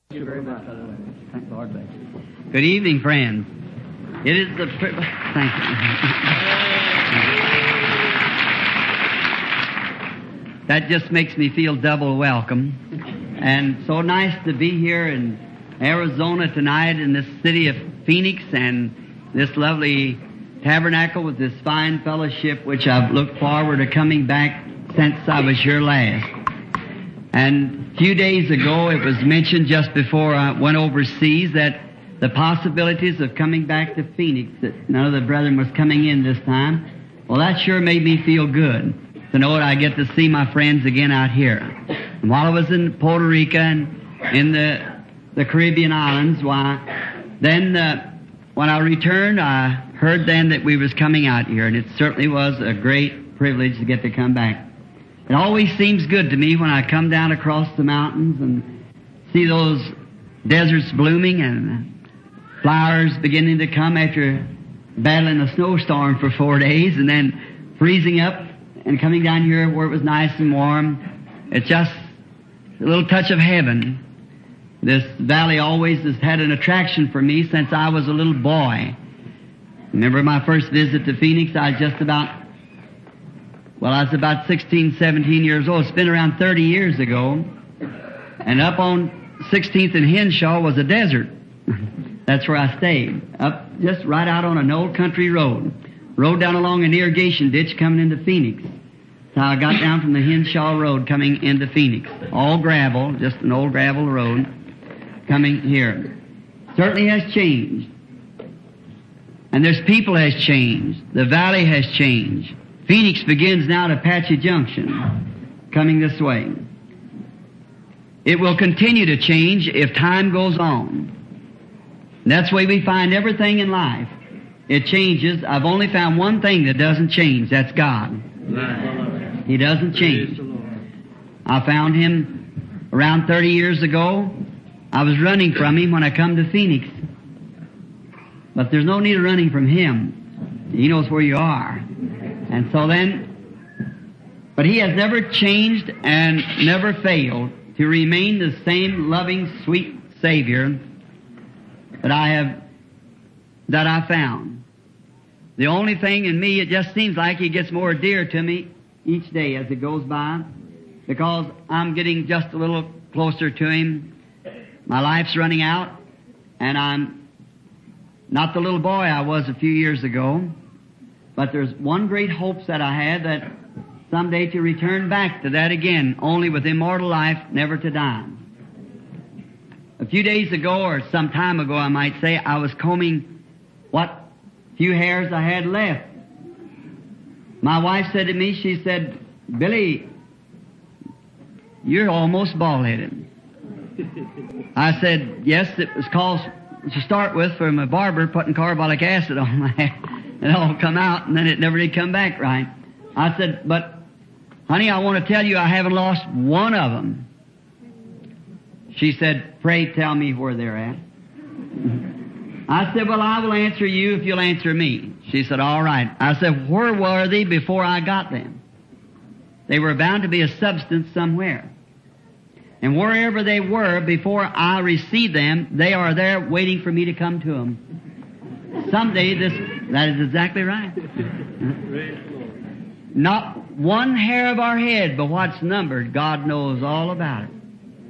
Thank you very much. Thank the Lord. Good evening, friends. It is the privilege. Thank you. That just makes me feel double welcome. And so nice to be here in Arizona tonight in this city of Phoenix and this lovely tabernacle with this fine fellowship which I've looked forward to coming back since I was here last. And a few days ago it was mentioned just before I went overseas that the possibilities of coming back to Phoenix, that none of the brethren was coming in this time. Well, that sure made me feel good to know that I get to see my friends again out here. And while I was in Puerto Rico and in the Caribbean islands, then when I returned, I heard then that we was coming out here, and it certainly was a great privilege to get to come back. It always seems good to me when I come down across the mountains and see those deserts blooming and flowers beginning to come after battling a snowstorm for 4 days and then freezing up and coming down here where it was nice and warm. It's just a little touch of heaven. This valley always has had an attraction for me since I was a little boy. Remember my first visit to Phoenix, I was about 16, 17 years old. It's been around 30 years ago. And up on 16th and Henshaw was a desert. That's where I stayed. Up just right out on an old country road. Rode down along an irrigation ditch coming into Phoenix. So I got down from the Henshaw Road coming into Phoenix. All gravel, just an old gravel road coming here. Certainly has changed. And there's people has changed. The valley has changed. Phoenix begins now at Apache Junction, coming this way. It will continue to change if time goes on. And that's the way we find everything in life. It changes. I've only found one thing that doesn't change. That's God. He doesn't change. I found Him around 30 years ago. I was running from Him when I come to Phoenix. But there's no need of running from Him. He knows where you are. And so then, but He has never changed and never failed to remain the same loving, sweet Savior that I found. The only thing in me, it just seems like He gets more dear to me each day as it goes by, because I'm getting just a little closer to Him. My life's running out, and I'm not the little boy I was a few years ago. But there's one great hope that I had, that someday to return back to that again, only with immortal life, never to die. A few days ago, or some time ago I might say, I was combing what few hairs I had left. My wife said to me, she said, "Billy, you're almost bald-headed." I said, "Yes, it was caused to start with from a barber putting carbolic acid on my hair. It all come out, and then it never did come back right." I said, "But, honey, I want to tell you I haven't lost one of them." She said, "Pray tell me where they're at." I said, "Well, I will answer you if you'll answer me." She said, "All right." I said, "Where were they before I got them?" They were bound to be a substance somewhere. And wherever they were before I received them, they are there waiting for me to come to them. Someday that is exactly right. Not one hair of our head, but what's numbered, God knows all about it.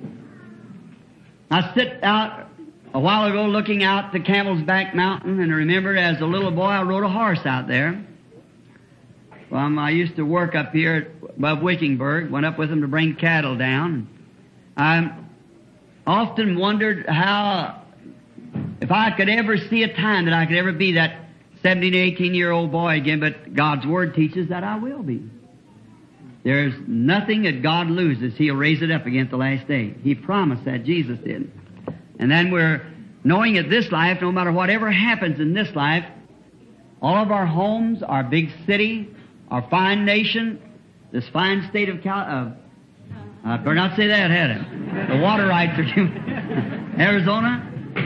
I sit out a while ago looking out the Camel's Back Mountain, and I remember as a little boy I rode a horse out there. Well, I used to work up here above Wickenburg, went up with them to bring cattle down. I often wondered if I could ever see a time that I could ever be that 17, 18-year-old boy again, but God's Word teaches that I will be. There's nothing that God loses. He'll raise it up again at the last day. He promised that. Jesus did. And then we're knowing that this life, no matter whatever happens in this life, all of our homes, our big city, our fine nation, this fine state of I better not say that, had it. The water rights are Arizona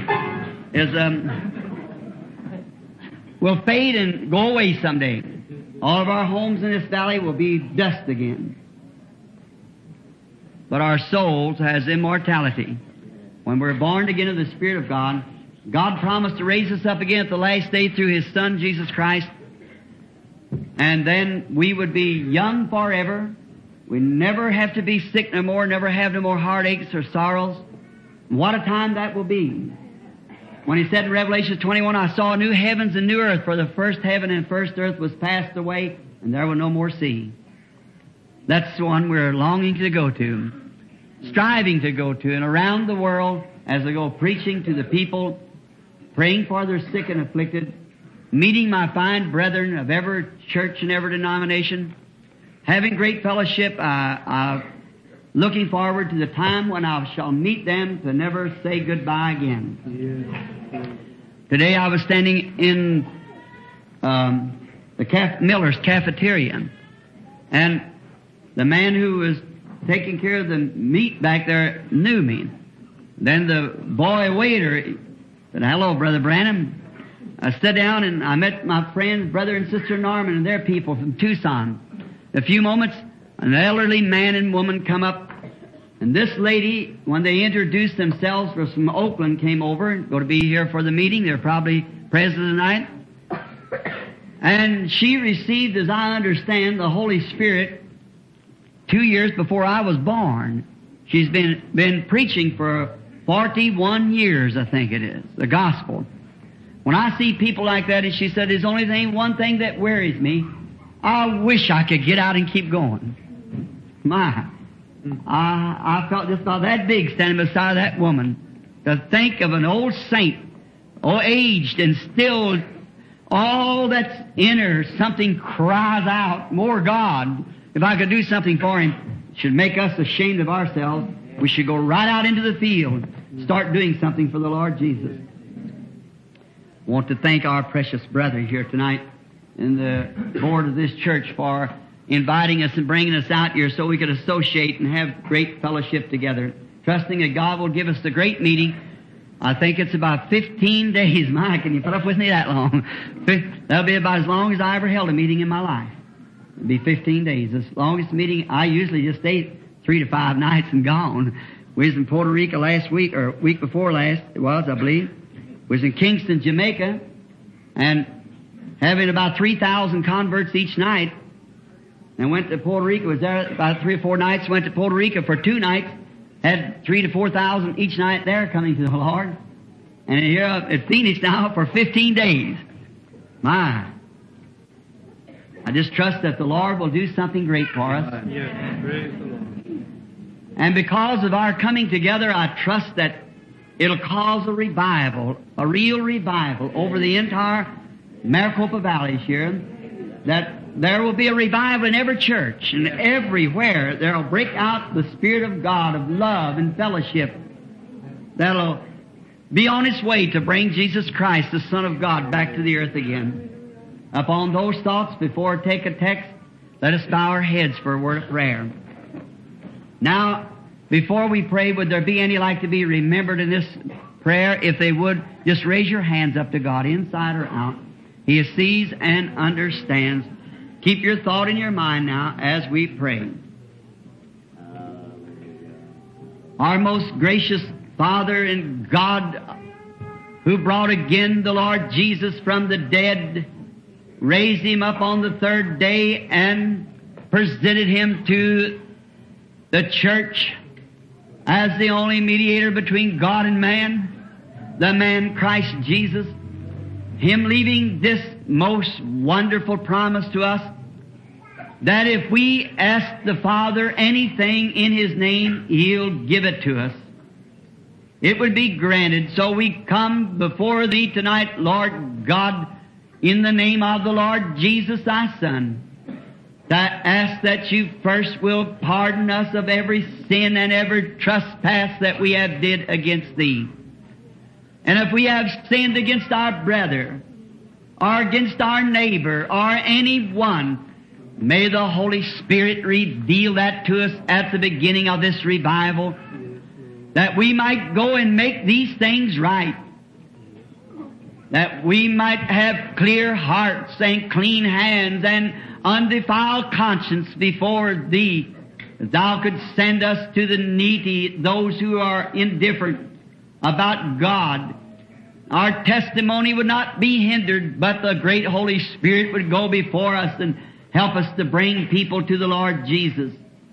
will fade and go away someday. All of our homes in this valley will be dust again. But our souls has immortality. when we're born again of the Spirit of God, God promised to raise us up again at the last day through His Son, Jesus Christ. And then we would be young forever. We never have to be sick no more, never have no more heartaches or sorrows. What a time that will be. When He said in Revelation 21, I saw new heavens and new earth, for the first heaven and first earth was passed away, and there was no more sea. That's the one we're longing to go to, striving to go to, and around the world as I go preaching to the people, praying for their sick and afflicted, meeting my fine brethren of every church and every denomination, having great fellowship, looking forward to the time when I shall meet them to never say goodbye again. Today I was standing in the Miller's cafeteria, and the man who was taking care of the meat back there knew me. Then the boy waiter said, hello, Brother Branham. I sat down and I met my friends, Brother and Sister Norman, and their people from Tucson. In a few moments, an elderly man and woman come up, and this lady, when they introduced themselves, was from Oakland, came over and going to be here for the meeting. They're probably present tonight. And she received, as I understand, the Holy Spirit 2 years before I was born. She's been preaching for 41 years, I think it is, the gospel. When I see people like that, and she said, there's only one thing that worries me. I wish I could get out and keep going. I felt just about that big standing beside that woman. To think of an old saint, aged and still, all that's in her, something cries out, more God. If I could do something for Him, it should make us ashamed of ourselves. We should go right out into the field, start doing something for the Lord Jesus. I want to thank our precious brother here tonight and the board of this church for inviting us and bringing us out here so we could associate and have great fellowship together. Trusting that God will give us the great meeting. I think it's about 15 days. My, can you put up with me that long? That'll be about as long as I ever held a meeting in my life. It'll be 15 days. The longest meeting, I usually just stay 3 to 5 nights and gone. We was in Puerto Rico last week, or week before last, it was, I believe. We was in Kingston, Jamaica, and having about 3,000 converts each night. And went to Puerto Rico, was there about 3 or 4 nights, went to Puerto Rico for 2 nights, had 3,000 to 4,000 each night there coming to the Lord. And here at Phoenix now for 15 days. My, I just trust that the Lord will do something great for us. Yes, praise the Lord. And because of our coming together, I trust that it'll cause a revival, a real revival over the entire Maricopa Valley here, that there will be a revival in every church and everywhere. There will break out the Spirit of God, of love and fellowship that'll be on its way to bring Jesus Christ, the Son of God, back to the earth again. Upon those thoughts, before I take a text, let us bow our heads for a word of prayer. Now, before we pray, would there be any like to be remembered in this prayer? If they would, just raise your hands up to God, inside or out. He sees and understands. Keep your thought in your mind now as we pray. Our most gracious Father and God, who brought again the Lord Jesus from the dead, raised Him up on the 3rd day and presented Him to the church as the only mediator between God and man, the man Christ Jesus, Him leaving this most wonderful promise to us, that if we ask the Father anything in His name, He'll give it to us. It would be granted. So we come before Thee tonight, Lord God, in the name of the Lord Jesus, Thy Son, to ask that You first will pardon us of every sin and every trespass that we have did against Thee. And if we have sinned against our brother, or against our neighbor, or anyone, may the Holy Spirit reveal that to us at the beginning of this revival, that we might go and make these things right, that we might have clear hearts and clean hands and undefiled conscience before Thee, that Thou could send us to the needy, those who are indifferent, about God, our testimony would not be hindered, but the great Holy Spirit would go before us and help us to bring people to the Lord Jesus.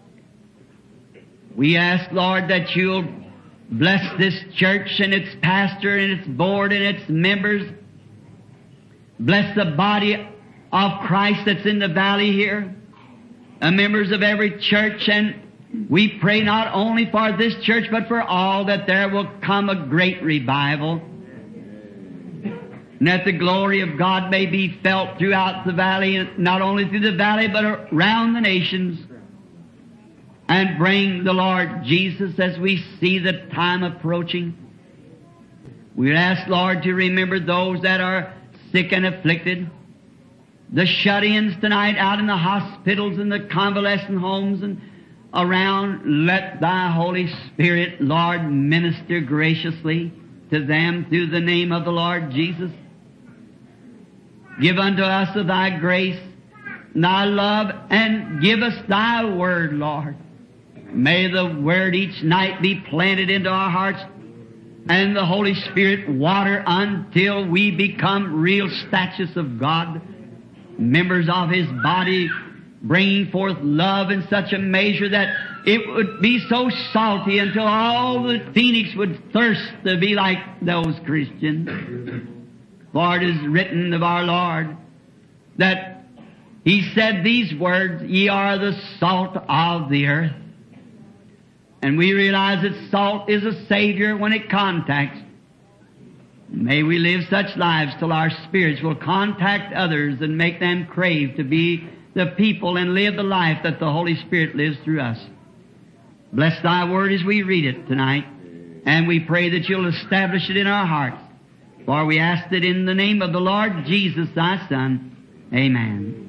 We ask, Lord, that You'll bless this church and its pastor and its board and its members. Bless the body of Christ that's in the valley here, the members of every church, and we pray not only for this church, but for all, that there will come a great revival, and that the glory of God may be felt throughout the valley, not only through the valley, but around the nations, and bring the Lord Jesus as we see the time approaching. We ask, Lord, to remember those that are sick and afflicted, the shut-ins tonight out in the hospitals and the convalescent homes and around. Let Thy Holy Spirit, Lord, minister graciously to them through the name of the Lord Jesus. Give unto us of Thy grace, Thy love, and give us Thy word, Lord. May the word each night be planted into our hearts, and the Holy Spirit water until we become real statues of God, members of His body, bringing forth love in such a measure that it would be so salty until all the phoenix would thirst to be like those Christians. For it is written of our Lord that He said these words, "Ye are the salt of the earth." And we realize that salt is a Savior when it contacts. May we live such lives till our spirits will contact others and make them crave to be the people and live the life that the Holy Spirit lives through us. Bless Thy word as we read it tonight, and we pray that You'll establish it in our hearts. For we ask it in the name of the Lord Jesus, Thy Son. Amen.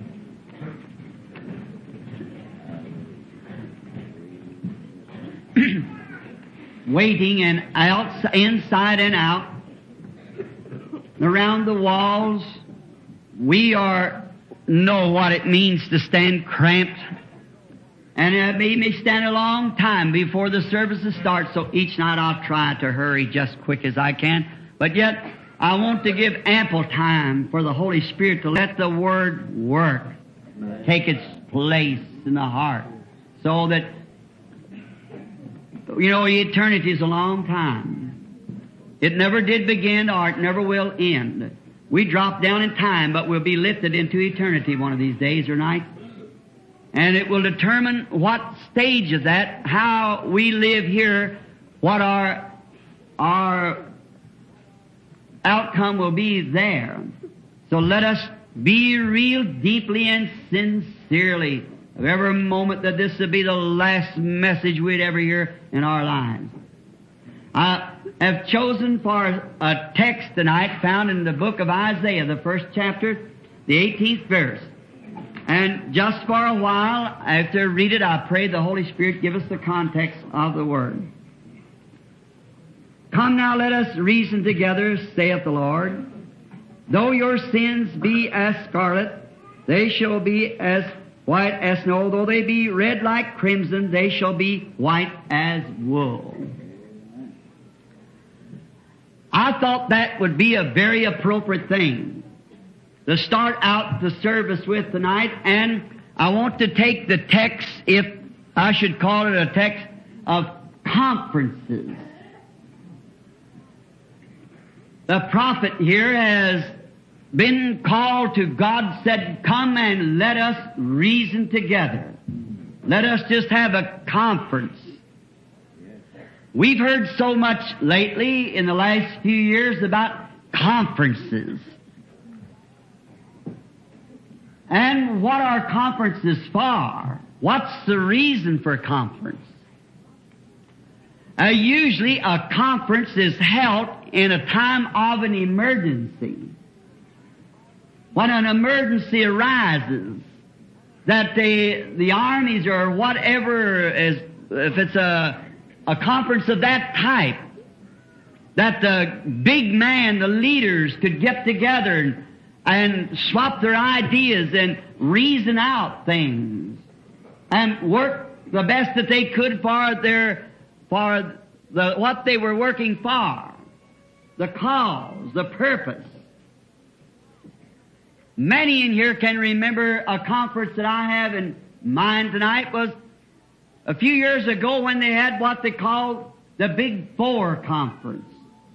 Waiting and out, inside and out, around the walls, we know what it means to stand cramped. And it made me stand a long time before the services start, so each night I'll try to hurry just quick as I can. But yet, I want to give ample time for the Holy Spirit to let the Word work, take its place in the heart, so that, you know, eternity is a long time. It never did begin, or it never will end. We drop down in time, but we'll be lifted into eternity one of these days or nights. And it will determine what stage of that, how we live here, what our outcome will be there. So let us be real deeply and sincerely of every moment that this will be the last message we'd ever hear in our lives. I have chosen for a text tonight found in the book of Isaiah, the 1st chapter, the 18th verse. And just for a while, after I read it, I pray the Holy Spirit give us the context of the Word. Come now, let us reason together, saith the Lord. Though your sins be as scarlet, they shall be as white as snow. Though they be red like crimson, they shall be white as wool. I thought that would be a very appropriate thing to start out the service with tonight, and I want to take the text, if I should call it a text, of conferences. The prophet here has been called to God, said, come and let us reason together. Let us just have a conference. We've heard so much lately in the last few years about conferences. And what are conferences for? What's the reason for conference? Usually a conference is held in a time of an emergency. When an emergency arises, that the armies or whatever is, if it's a conference of that type, that the big man, the leaders could get together and swap their ideas and reason out things and work the best that they could for what they were working for, the cause, the purpose. Many in here can remember a conference that I have in mind tonight was a few years ago when they had what they called the Big Four Conference.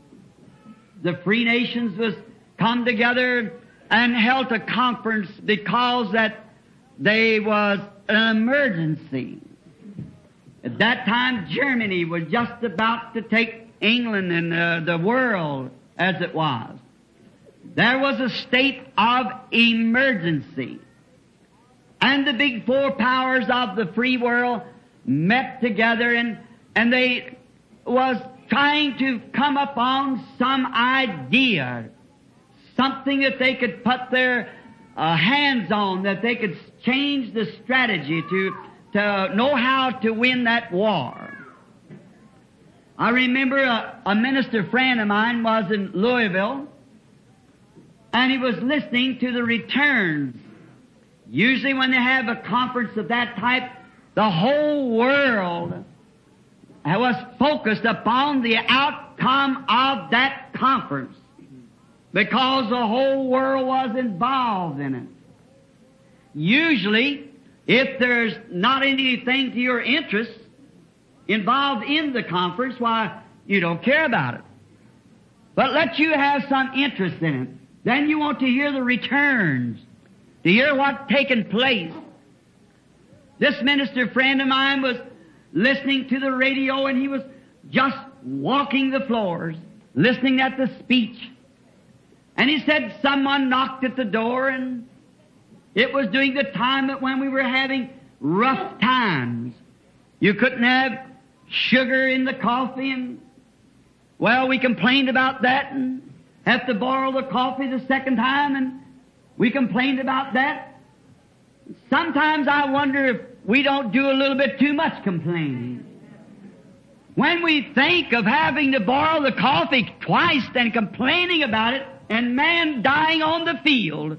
The free nations was come together and held a conference because that there was an emergency. At that time, Germany was just about to take England and the world as it was. There was a state of emergency. And the big four powers of the free world met together and they was trying to come upon some idea, something that they could put their hands on, that they could change the strategy to know how to win that war. I remember a minister friend of mine was in Louisville, and he was listening to the returns. Usually when they have a conference of that type, the whole world was focused upon the outcome of that conference because the whole world was involved in it. Usually, if there's not anything to your interest involved in the conference, why, you don't care about it. But let you have some interest in it. Then you want to hear the returns, to hear what's taken place. This minister friend of mine was listening to the radio and he was just walking the floors, listening at the speech. And he said someone knocked at the door, and it was during the time that when we were having rough times. You couldn't have sugar in the coffee, and, well, we complained about that and have to borrow the coffee the second time, and we complained about that. Sometimes I wonder if we don't do a little bit too much complaining. When we think of having to borrow the coffee twice and complaining about it, and man dying on the field,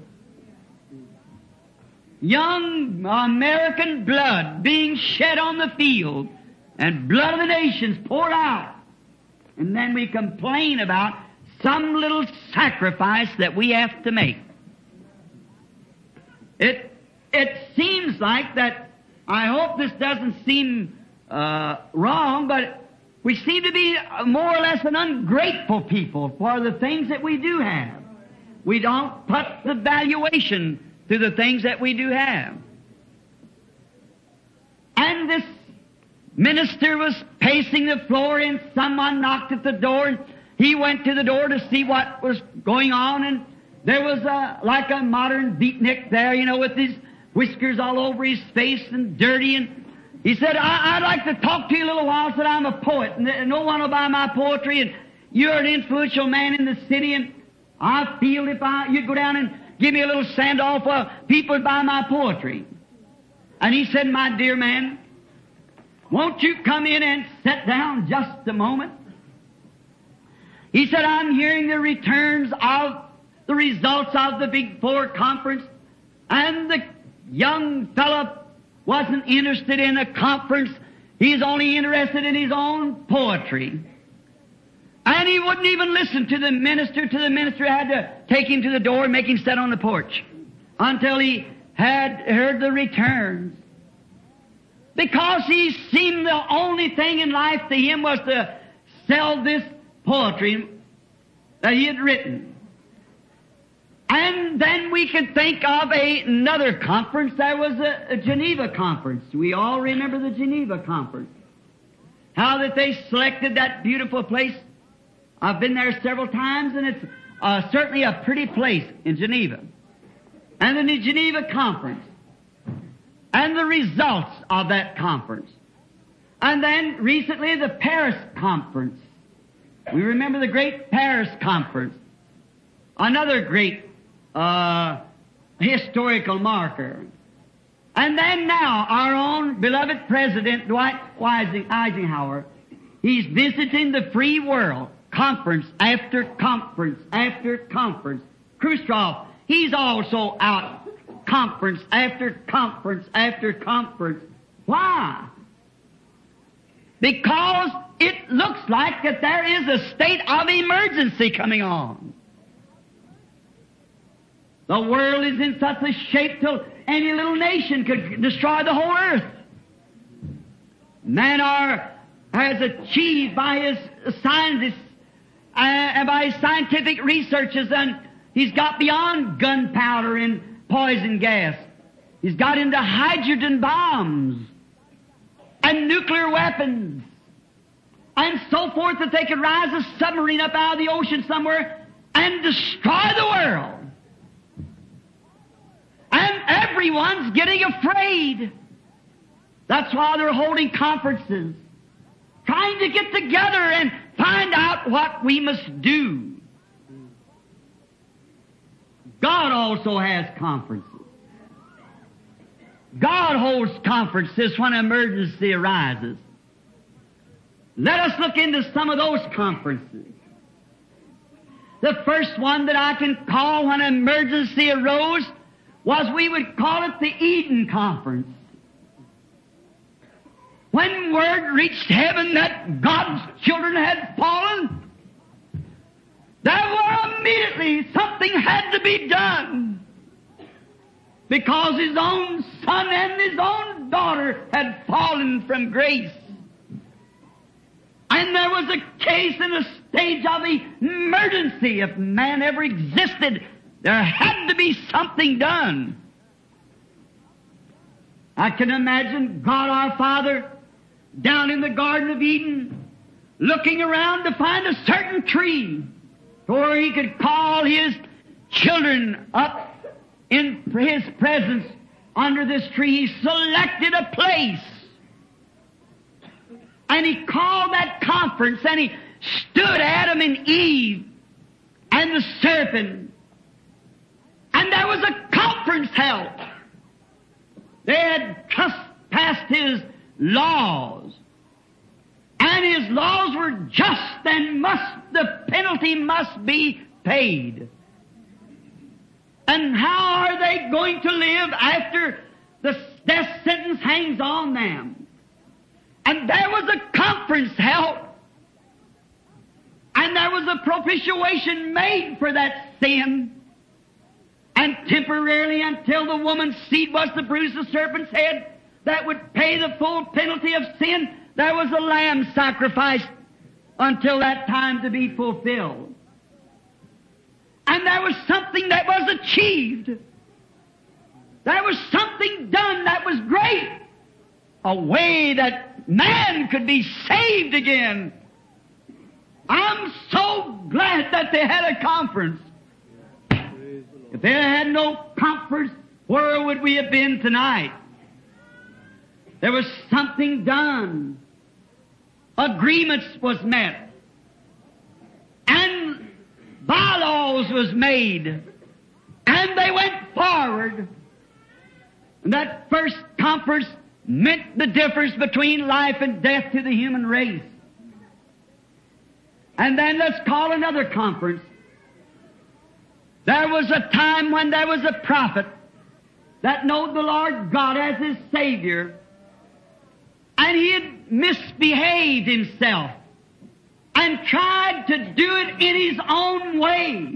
young American blood being shed on the field, and blood of the nations poured out, and then we complain about some little sacrifice that we have to make. It seems like that, I hope this doesn't seem wrong, but we seem to be more or less an ungrateful people for the things that we do have. We don't put the valuation to the things that we do have. And this minister was pacing the floor, and someone knocked at the door, and he went to the door to see what was going on, and there was like a modern beatnik there, you know, with his whiskers all over his face and dirty, and he said, I'd like to talk to you a little while. Said, I'm a poet, and no one will buy my poetry, and you're an influential man in the city, and I feel if you'd go down and give me a little send-off, people would buy my poetry. And he said, my dear man, won't you come in and sit down just a moment? He said, I'm hearing the returns of the results of the Big Four Conference, and the young fellow wasn't interested in a conference. He's only interested in his own poetry. And he wouldn't even listen to the minister. The minister had to take him to the door and make him sit on the porch until he had heard the returns. Because he seemed the only thing in life to him was to sell this poetry that he had written. And then we could think of another conference. There was a Geneva conference. We all remember the Geneva conference. How that they selected that beautiful place. I've been there several times, and it's certainly a pretty place in Geneva. And then the Geneva conference. And the results of that conference. And then recently the Paris conference. We remember the great Paris conference. Another great historical marker. And then now, our own beloved President, Dwight Eisenhower, he's visiting the free world, conference after conference after conference. Khrushchev, he's also out, conference after conference after conference. Why? Because it looks looks like that there is a state of emergency coming on. The world is in such a shape till any little nation could destroy the whole earth. Man has achieved by his scientists and by his scientific researches, and he's got beyond gunpowder and poison gas. He's got into hydrogen bombs and nuclear weapons and so forth, that they could rise a submarine up out of the ocean somewhere and destroy the world. And everyone's getting afraid. That's why they're holding conferences, trying to get together and find out what we must do. God also has conferences. God holds conferences when an emergency arises. Let us look into some of those conferences. The first one that I can call when an emergency arose was, we would call it the Eden Conference. When word reached heaven that God's children had fallen, there were immediately something had to be done, because his own son and his own daughter had fallen from grace. And there was a case in a stage of emergency. If man ever existed, there had to be something done. I can imagine God our Father down in the Garden of Eden, looking around to find a certain tree where he could call his children up in his presence under this tree. He selected a place, and he called that conference, and he stood Adam and Eve and the serpent, and there was a conference held. They had trespassed his laws, and his laws were just, and the penalty must be paid. And how are they going to live after the death sentence hangs on them? And there was a conference held, and there was a propitiation made for that sin. And temporarily, until the woman's seed was to bruise the serpent's head, that would pay the full penalty of sin, there was a lamb sacrificed until that time to be fulfilled. And there was something that was achieved. There was something done that was great. A way that man could be saved again. I'm so glad that they had a conference. If they had no conference, where would we have been tonight? There was something done. Agreements was met. And bylaws was made. And they went forward. And that first conference meant the difference between life and death to the human race. And then let's call another conference. There was a time when there was a prophet that knowed the Lord God as his Savior, and he had misbehaved himself and tried to do it in his own way.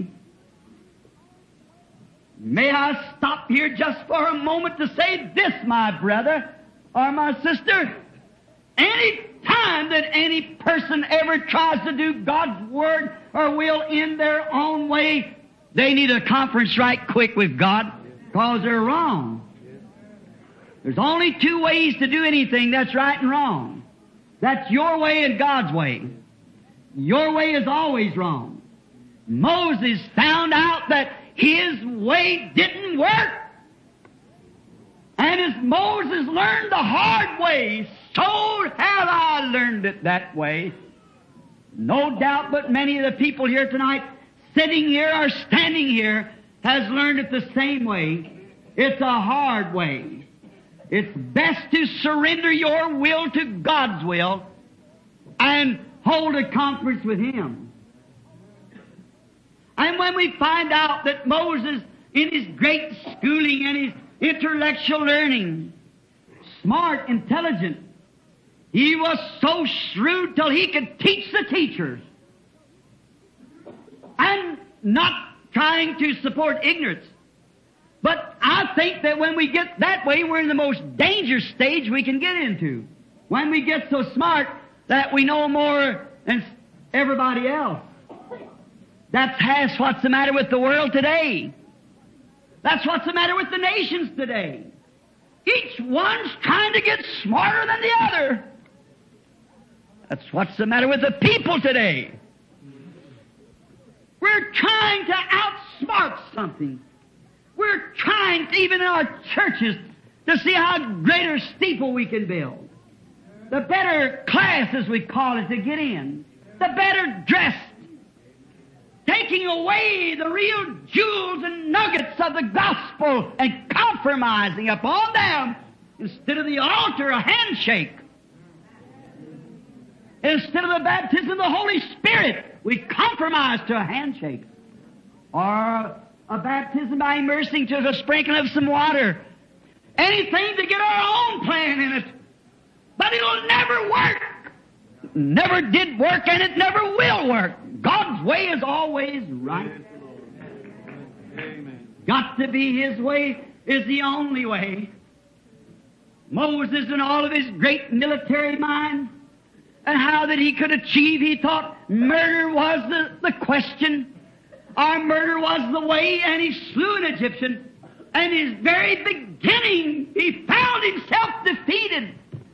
May I stop here just for a moment to say this, my brother or my sister? Any time that any person ever tries to do God's Word or will in their own way, they need a conference right quick with God, because they're wrong. There's only two ways to do anything that's right and wrong. That's your way and God's way. Your way is always wrong. Moses found out that his way didn't work. And as Moses learned the hard way, so have I learned it that way. No doubt but many of the people here tonight, sitting here or standing here, has learned it the same way. It's a hard way. It's best to surrender your will to God's will and hold a conference with Him. And when we find out that Moses, in his great schooling and his intellectual learning, smart, intelligent, He was so shrewd till he could teach the teachers. And not trying to support ignorance. But I think that when we get that way, we're in the most dangerous stage we can get into. When we get so smart that we know more than everybody else. That's what's the matter with the world today. That's what's the matter with the nations today. Each one's trying to get smarter than the other. That's what's the matter with the people today. We're trying to outsmart something. We're trying, to, even in our churches, to see how great a steeple we can build. The better class, as we call it, to get in. The better dressed. Taking away the real jewels and nuggets of the gospel and compromising upon them. Instead of the altar, a handshake. Instead of the baptism of the Holy Spirit, we compromise to a handshake. Or a baptism by immersing to a sprinkling of some water. Anything to get our own plan in it. But it'll never work. Never did work and it never will work. God's way is always right. Got to be His way is the only way. Moses and all of his great military mind and how that he could achieve, he thought murder was the question. Our murder was the way, and he slew an Egyptian. And his very beginning, he found himself defeated.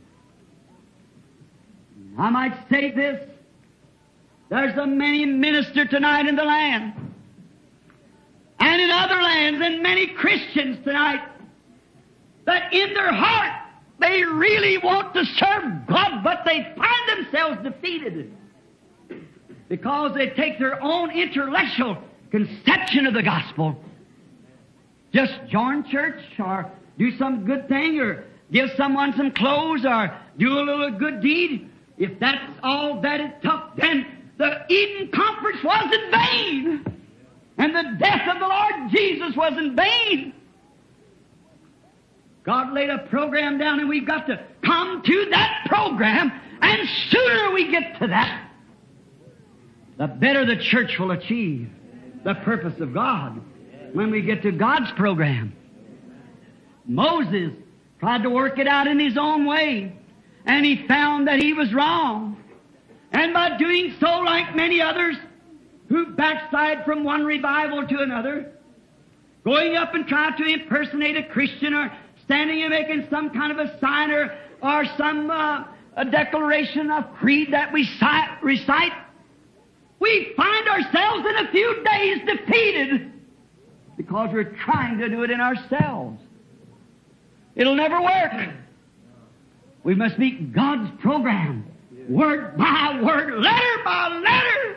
I might say this. There's a many minister tonight in the land. And in other lands, and many Christians tonight, that in their heart, they really want to serve God, but they find themselves defeated. Because they take their own intellectual conception of the gospel. Just join church, or do some good thing, or give someone some clothes, or do a little good deed. If that's all that it took, then the Eden Conference was in vain. And the death of the Lord Jesus was in vain. God laid a program down, and we've got to come to that program, and sooner we get to that, the better the church will achieve the purpose of God when we get to God's program. Moses tried to work it out in his own way, and he found that he was wrong. And by doing so, like many others who backslide from one revival to another, going up and trying to impersonate a Christian, or standing and making some kind of a sign, or some a declaration of creed that we recite, we find ourselves in a few days defeated because we're trying to do it in ourselves. It'll never work. We must meet God's program, word by word, letter by letter.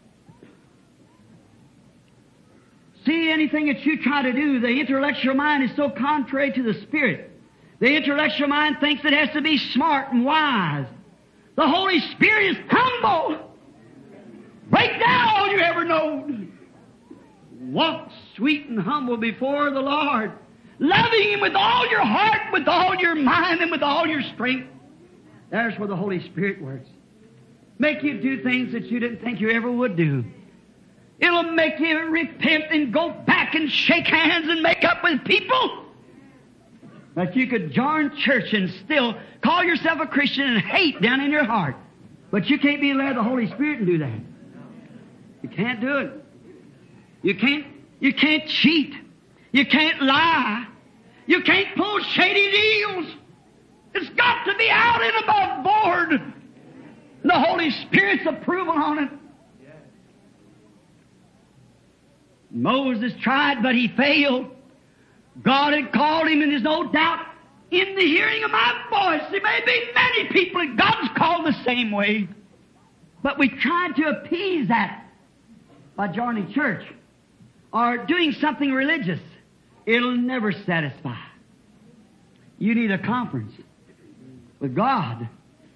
See, anything that you try to do, the intellectual mind is so contrary to the Spirit. The intellectual mind thinks it has to be smart and wise. The Holy Spirit is humble. Break down all you ever known. Walk sweet and humble before the Lord, loving Him with all your heart, with all your mind, and with all your strength. There's where the Holy Spirit works. Make you do things that you didn't think you ever would do. It'll make you repent and go back and shake hands and make up with people. But you could join church and still call yourself a Christian and hate down in your heart. But you can't be led of the Holy Spirit and do that. You can't do it. You can't cheat. You can't lie. You can't pull shady deals. It's got to be out and above board. The Holy Spirit's approval on it. Moses tried, but he failed. God had called him, and there's no doubt in the hearing of my voice, there may be many people that God's called the same way. But we tried to appease that by joining church or doing something religious. It'll never satisfy. You need a conference with God.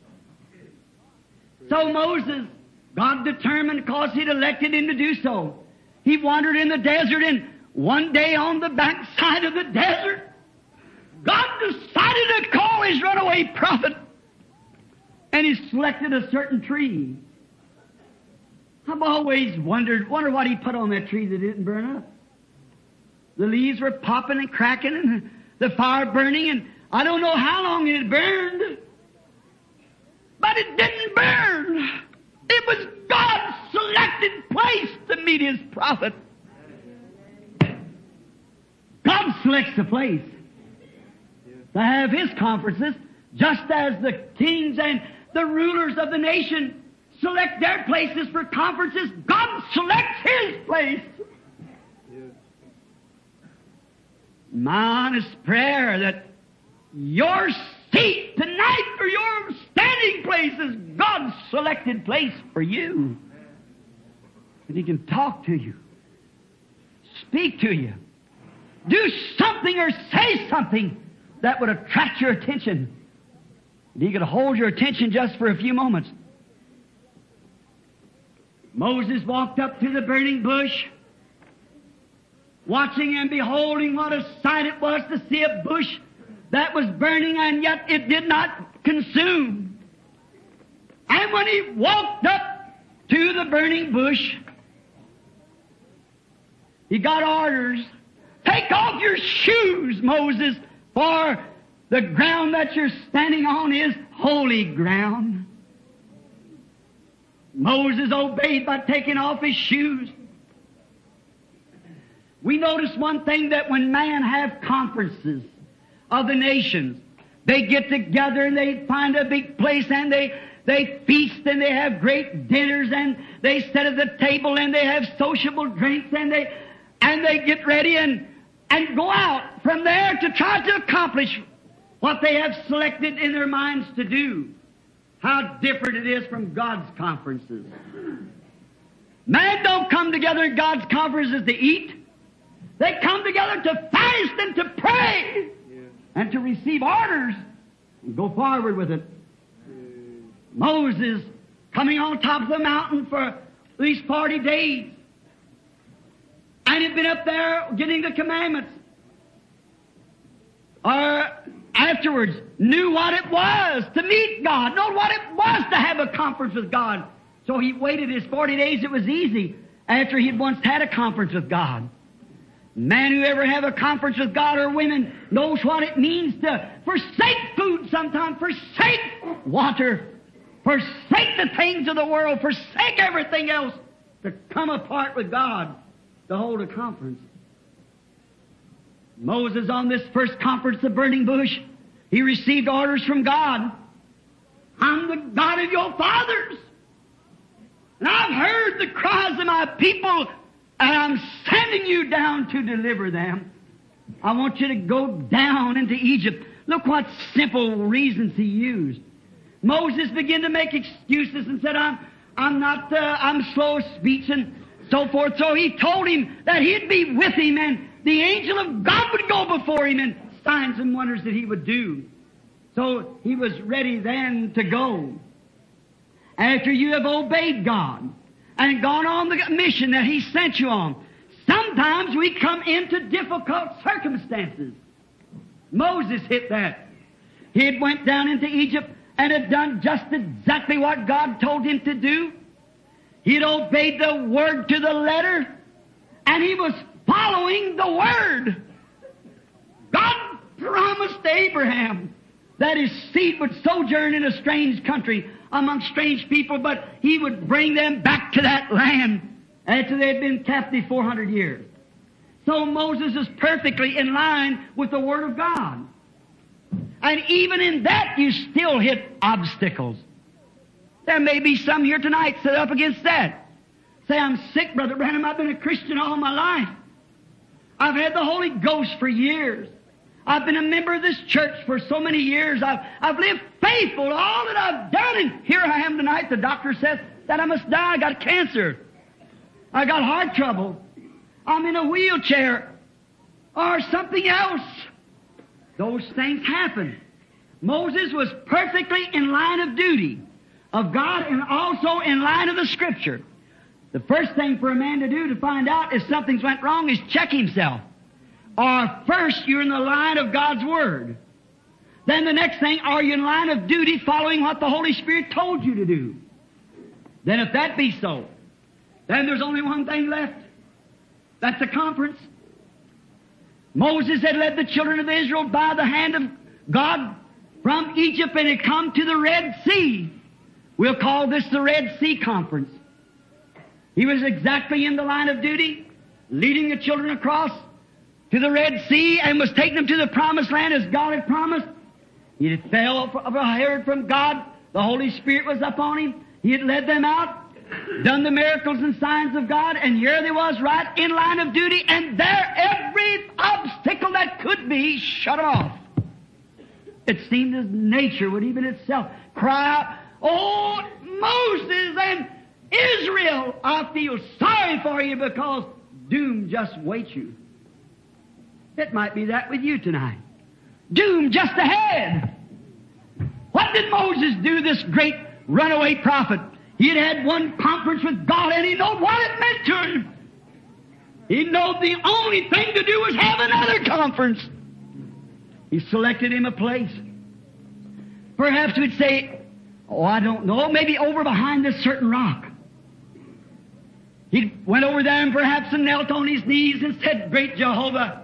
So Moses, God determined, because He'd elected him to do so, he wandered in the desert, and one day on the backside of the desert, God decided to call His runaway prophet. and he selected a certain tree. I've always wondered what he put on that tree that didn't burn up. The leaves were popping and cracking and the fire burning, and I don't know how long it burned, but it didn't burn. It was God's selected place to meet His prophet. God selects the place to have His conferences, just as the kings and the rulers of the nation select their places for conferences. God selects His place. My honest prayer that your seat tonight or your standing place is God's selected place for you. And He can talk to you, speak to you, do something or say something that would attract your attention. And He could hold your attention just for a few moments. Moses walked up to the burning bush, watching and beholding what a sight it was to see a bush that was burning and yet it did not consume. And when he walked up to the burning bush, he got orders. Take off your shoes, Moses, for the ground that you're standing on is holy ground. Moses obeyed by taking off his shoes. We notice one thing, that when man have conferences of the nations, they get together and they find a big place and they feast and they have great dinners and they sit at the table and they have sociable drinks and they get ready and go out from there to try to accomplish what they have selected in their minds to do. How different it is from God's conferences. Man don't come together in God's conferences to eat. They come together to fast and to pray and to receive orders and go forward with it. Moses coming on top of the mountain for at least 40 days and had been up there getting the commandments. Or afterwards knew what it was to meet God, knew what it was to have a conference with God. So he waited his 40 days. It was easy after he'd once had a conference with God. Man who ever have a conference with God or women knows what it means to forsake food sometimes, forsake water, forsake the things of the world, forsake everything else to come apart with God to hold a conference. Moses, on this first conference, the burning bush, he received orders from God. I'm the God of your fathers. And I've heard the cries of my people, and I'm sending you down to deliver them. I want you to go down into Egypt. Look what simple reasons he used. Moses began to make excuses and said, I'm slow of speech and so forth. So he told him that he'd be with him and the angel of God would go before him and signs and wonders that he would do. So he was ready then to go. After you have obeyed God and gone on the mission that He sent you on, sometimes we come into difficult circumstances. Moses hit that. He had went down into Egypt and had done just exactly what God told him to do. He had obeyed the word to the letter, and he was following the word. God promised Abraham that his seed would sojourn in a strange country among strange people, but he would bring them back to that land after they had been captive 400 years. So Moses is perfectly in line with the Word of God. And even in that, you still hit obstacles. There may be some here tonight set up against that. Say, I'm sick, Brother Branham. I've been a Christian all my life. I've had the Holy Ghost for years. I've been a member of this church for so many years. I've lived faithful to all that I've done, and here I am tonight. The doctor says that I must die. I got cancer. I got heart trouble. I'm in a wheelchair or something else. Those things happen. Moses was perfectly in line of duty of God and also in line of the Scripture. The first thing for a man to do to find out if something's went wrong is check himself. Or first, you're in the line of God's Word. Then the next thing, are you in line of duty following what the Holy Spirit told you to do? Then if that be so, then there's only one thing left. That's a conference. Moses had led the children of Israel by the hand of God from Egypt and had come to the Red Sea. We'll call this the Red Sea Conference. He was exactly in the line of duty, leading the children across to the Red Sea and was taking them to the Promised Land as God had promised. He had heard from God. The Holy Spirit was upon him. He had led them out, done the miracles and signs of God, and here they was right in line of duty, and there every obstacle that could be shut off. It seemed as nature would even itself cry out, "Oh, Moses and Israel, I feel sorry for you because doom just waits you." It might be that with you tonight. Doom just ahead. What did Moses do, this great runaway prophet? He had had one conference with God and he knew what it meant to him. He knew the only thing to do was have another conference. He selected him a place. Perhaps we'd say, "Oh, I don't know, maybe over behind this certain rock." He went over there and perhaps knelt on his knees and said, "Great Jehovah,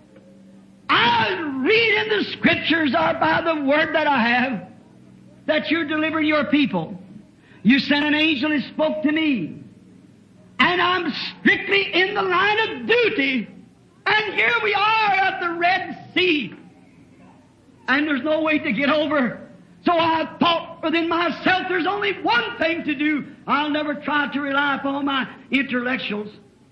I read in the Scriptures or by the Word that I have that you're delivering your people. You sent an angel and spoke to me. And I'm strictly in the line of duty. And here we are at the Red Sea. And there's no way to get over. So I thought within myself, there's only one thing to do. I'll never try to rely upon my intellectuals.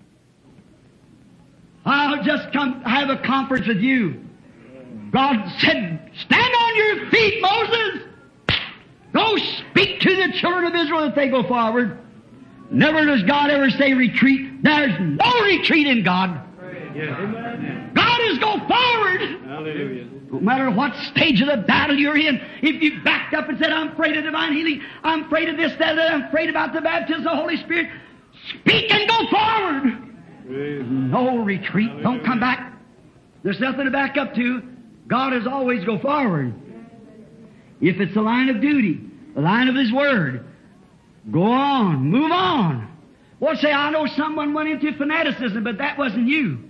I'll just come have a conference with you." God said, "Stand on your feet, Moses. Go speak to the children of Israel that they go forward." Never does God ever say retreat. There's no retreat in God. God is go forward. Hallelujah. No matter what stage of the battle you're in, if you backed up and said, "I'm afraid of divine healing, I'm afraid of this, that, I'm afraid about the baptism of the Holy Spirit," speak and go forward. No retreat. Don't come back. There's nothing to back up to. God has always go forward. If it's the line of duty, the line of His Word, go on, move on. Well, say, "I know someone went into fanaticism, but that wasn't you."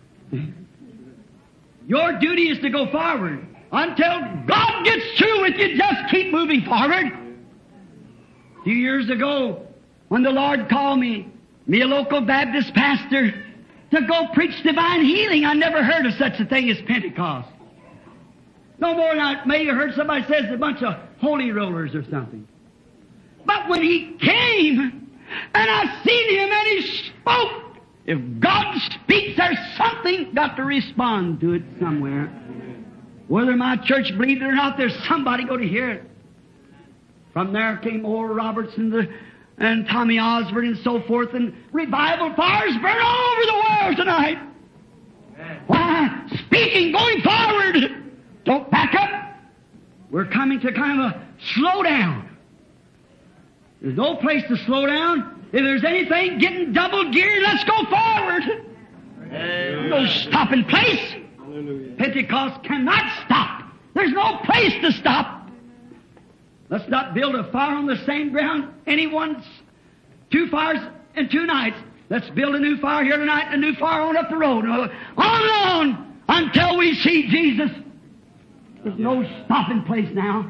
Your duty is to go forward. Until God gets through with you, just keep moving forward. A few years ago, when the Lord called me, a local Baptist pastor, to go preach divine healing, I never heard of such a thing as Pentecost. No more than I may have heard somebody says a bunch of holy rollers or something. But when he came, and I seen him and he spoke, if God speaks, there's something got to respond to it somewhere. Whether my church believed it or not, there's somebody going to hear it. From there came Oral Roberts and Tommy Osborne and so forth, and revival fires burn all over the world tonight. Why? Speaking, going forward. Don't back up. We're coming to kind of a slow down. There's no place to slow down. If there's anything getting double geared, let's go forward. No stopping place. Pentecost cannot stop. There's no place to stop. Let's not build a fire on the same ground. Anyone's 2 fires in 2 nights. Let's build a new fire here tonight, a new fire on up the road. On and on until we see Jesus. There's no stopping place now.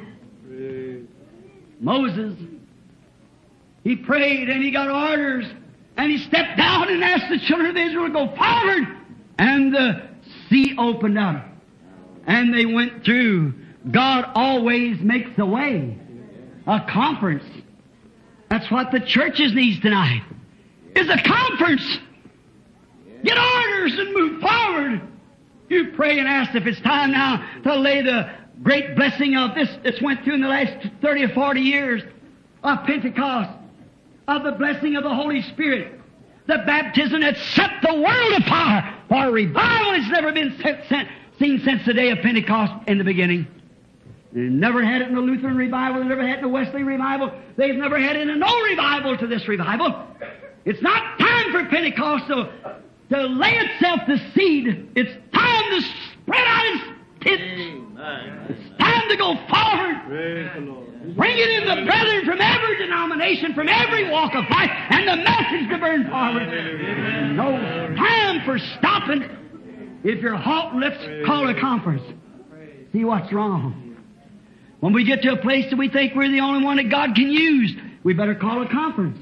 Moses, he prayed and he got orders and he stepped down and asked the children of Israel to go forward, and the sea opened up and they went through. God always makes a way. A conference. That's what the churches needs tonight, is a conference. Get orders and move forward. You pray and ask if it's time now to lay the great blessing of this that's went through in the last 30 or 40 years of Pentecost, of the blessing of the Holy Spirit, the baptism that set the world afire for a revival that's never been seen since the day of Pentecost in the beginning. They've never had it in the Lutheran revival. They've never had it in the Wesley revival. They've never had it in no revival to this revival. It's not time for Pentecost to lay itself the seed. It's time to spread out its tits. It's time to to go forward. Praise the Lord. Bringing in the brethren from every denomination, from every walk of life, and the message to burn forward. No time for stopping. If you're halting, let's call a conference. See what's wrong. When we get to a place that we think we're the only one that God can use, we better call a conference.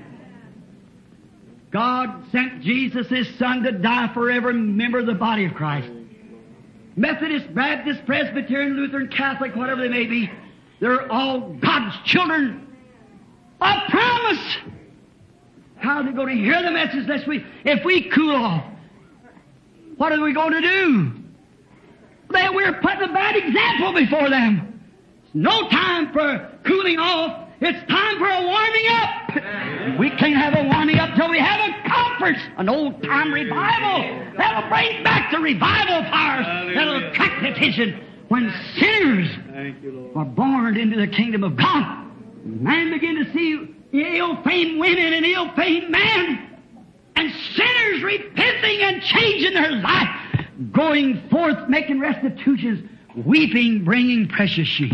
God sent Jesus, His Son, to die for every member of the body of Christ. Methodist, Baptist, Presbyterian, Lutheran, Catholic, whatever they may be, they're all God's children. A promise. How are they going to hear the message next week? If we cool off, what are we going to do? We're putting a bad example before them. It's no time for cooling off. It's time for a warming up. We can't have a warming up till we have a conference, an old-time revival. That'll bring back the revival powers. That'll attract attention when sinners are born into the kingdom of God. Man begin to see ill-famed women and ill-famed men, and sinners repenting and changing their life, going forth, making restitutions, weeping, bringing precious sheaves.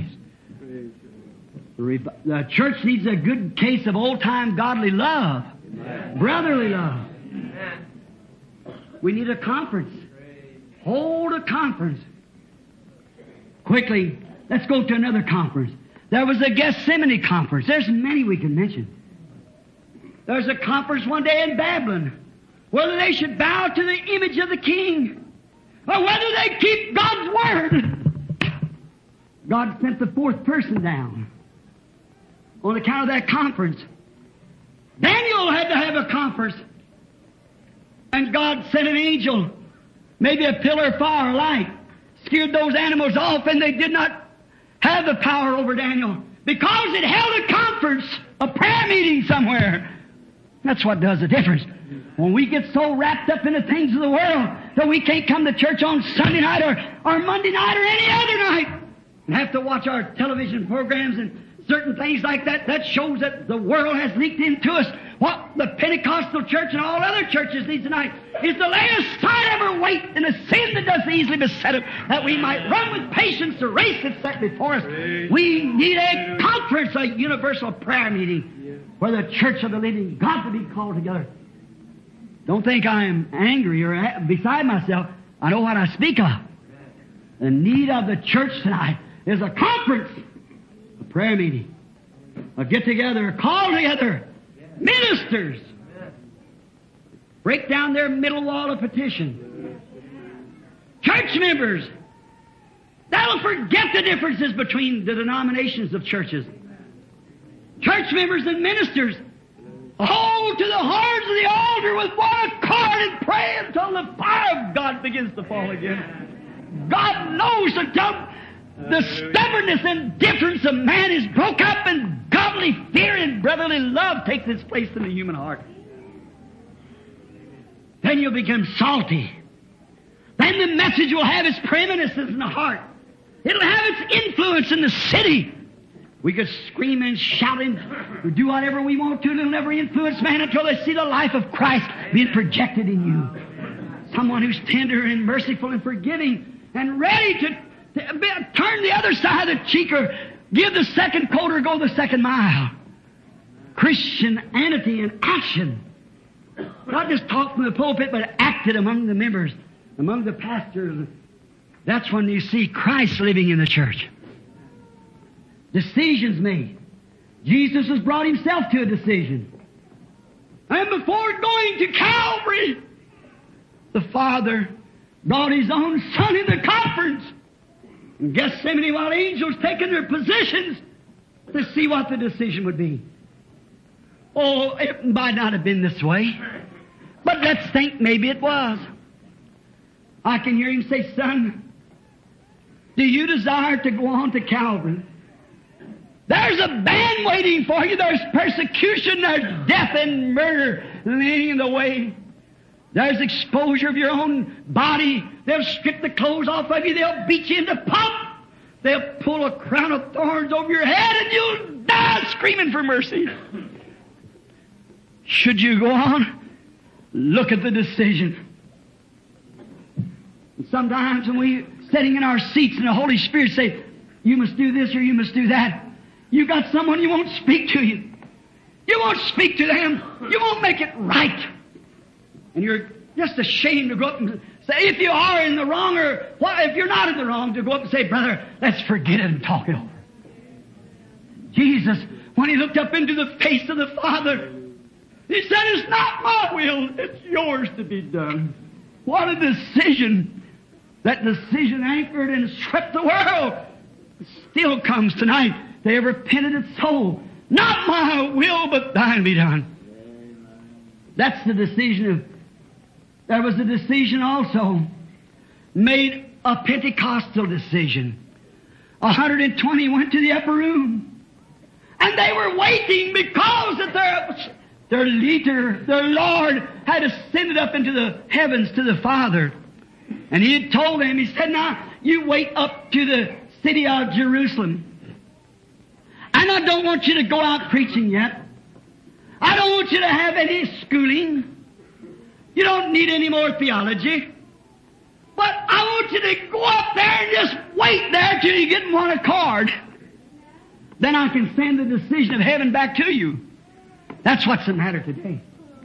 The church needs a good case of old-time godly love, brotherly love. We need a conference. Hold a conference. Quickly, let's go to another conference. There was a Gethsemane conference. There's many we can mention. There's a conference one day in Babylon, whether they should bow to the image of the king, or whether they keep God's word. God sent the fourth person down on account of that conference. Daniel had to have a conference, and God sent an angel, maybe a pillar of fire or light, scared those animals off, and they did not have the power over Daniel because it held a conference, a prayer meeting somewhere. That's what does the difference. When we get so wrapped up in the things of the world that we can't come to church on Sunday night or Monday night or any other night and have to watch our television programs and certain things like that, that shows that the world has leaked into us. What the Pentecostal church and all other churches need tonight is to lay aside every weight and the sin that does easily beset us, that we might run with patience the race that's set before us. We need a conference, a universal prayer meeting, for the church of the living God to be called together. Don't think I am angry or beside myself. I know what I speak of. The need of the church tonight is a conference, a prayer meeting, a get-together, a call together, ministers. Break down their middle wall of petition. Church members. That'll forget the differences between the denominations of churches. Church members and ministers hold to the horns of the altar with one accord and pray until the fire of God begins to fall again. God knows until the stubbornness and indifference of man is broke up and godly fear and brotherly love takes its place in the human heart. Then you'll become salty. Then the message will have its preeminences in the heart. It'll have its influence in the city. We could scream and shout and do whatever we want to. It'll never influence man until they see the life of Christ being projected in you. Someone who's tender and merciful and forgiving and ready to turn the other side of the cheek or give the second coat or go the second mile. Christianity in action. Not just talk from the pulpit, but acted among the members, among the pastors. That's when you see Christ living in the church. Decisions made. Jesus has brought Himself to a decision. And before going to Calvary, the Father brought His own Son in the conference in Gethsemane while angels taking their positions to see what the decision would be. Oh, it might not have been this way, but let's think maybe it was. I can hear Him say, "Son, do you desire to go on to Calvary? There's a band waiting for you. There's persecution. There's death and murder laying in the way. There's exposure of your own body. They'll strip the clothes off of you. They'll beat you into pulp. They'll pull a crown of thorns over your head and you'll die screaming for mercy. Should you go on? Look at the decision." And sometimes when we're sitting in our seats and the Holy Spirit say, you must do this or you must do that. You got someone who won't speak to you. You won't speak to them. You won't make it right. And you're just ashamed to go up and say, if you are in the wrong or if you're not in the wrong, to go up and say, brother, let's forget it and talk it over. Jesus, when He looked up into the face of the Father, He said, it's not my will, it's yours to be done. What a decision. That decision anchored and swept the world. It still comes tonight to every penitent soul. Not my will, but thine be done. That's the decision. There was a decision also made, a Pentecostal decision. 120 went to the upper room. And they were waiting because that their leader, their Lord, had ascended up into the heavens to the Father. And He had told them, He said, now, you wait up to the city of Jerusalem. And I don't want you to go out preaching yet. I don't want you to have any schooling. You don't need any more theology. But I want you to go up there and just wait there till you get in one accord. Then I can send the decision of heaven back to you. That's what's the matter today.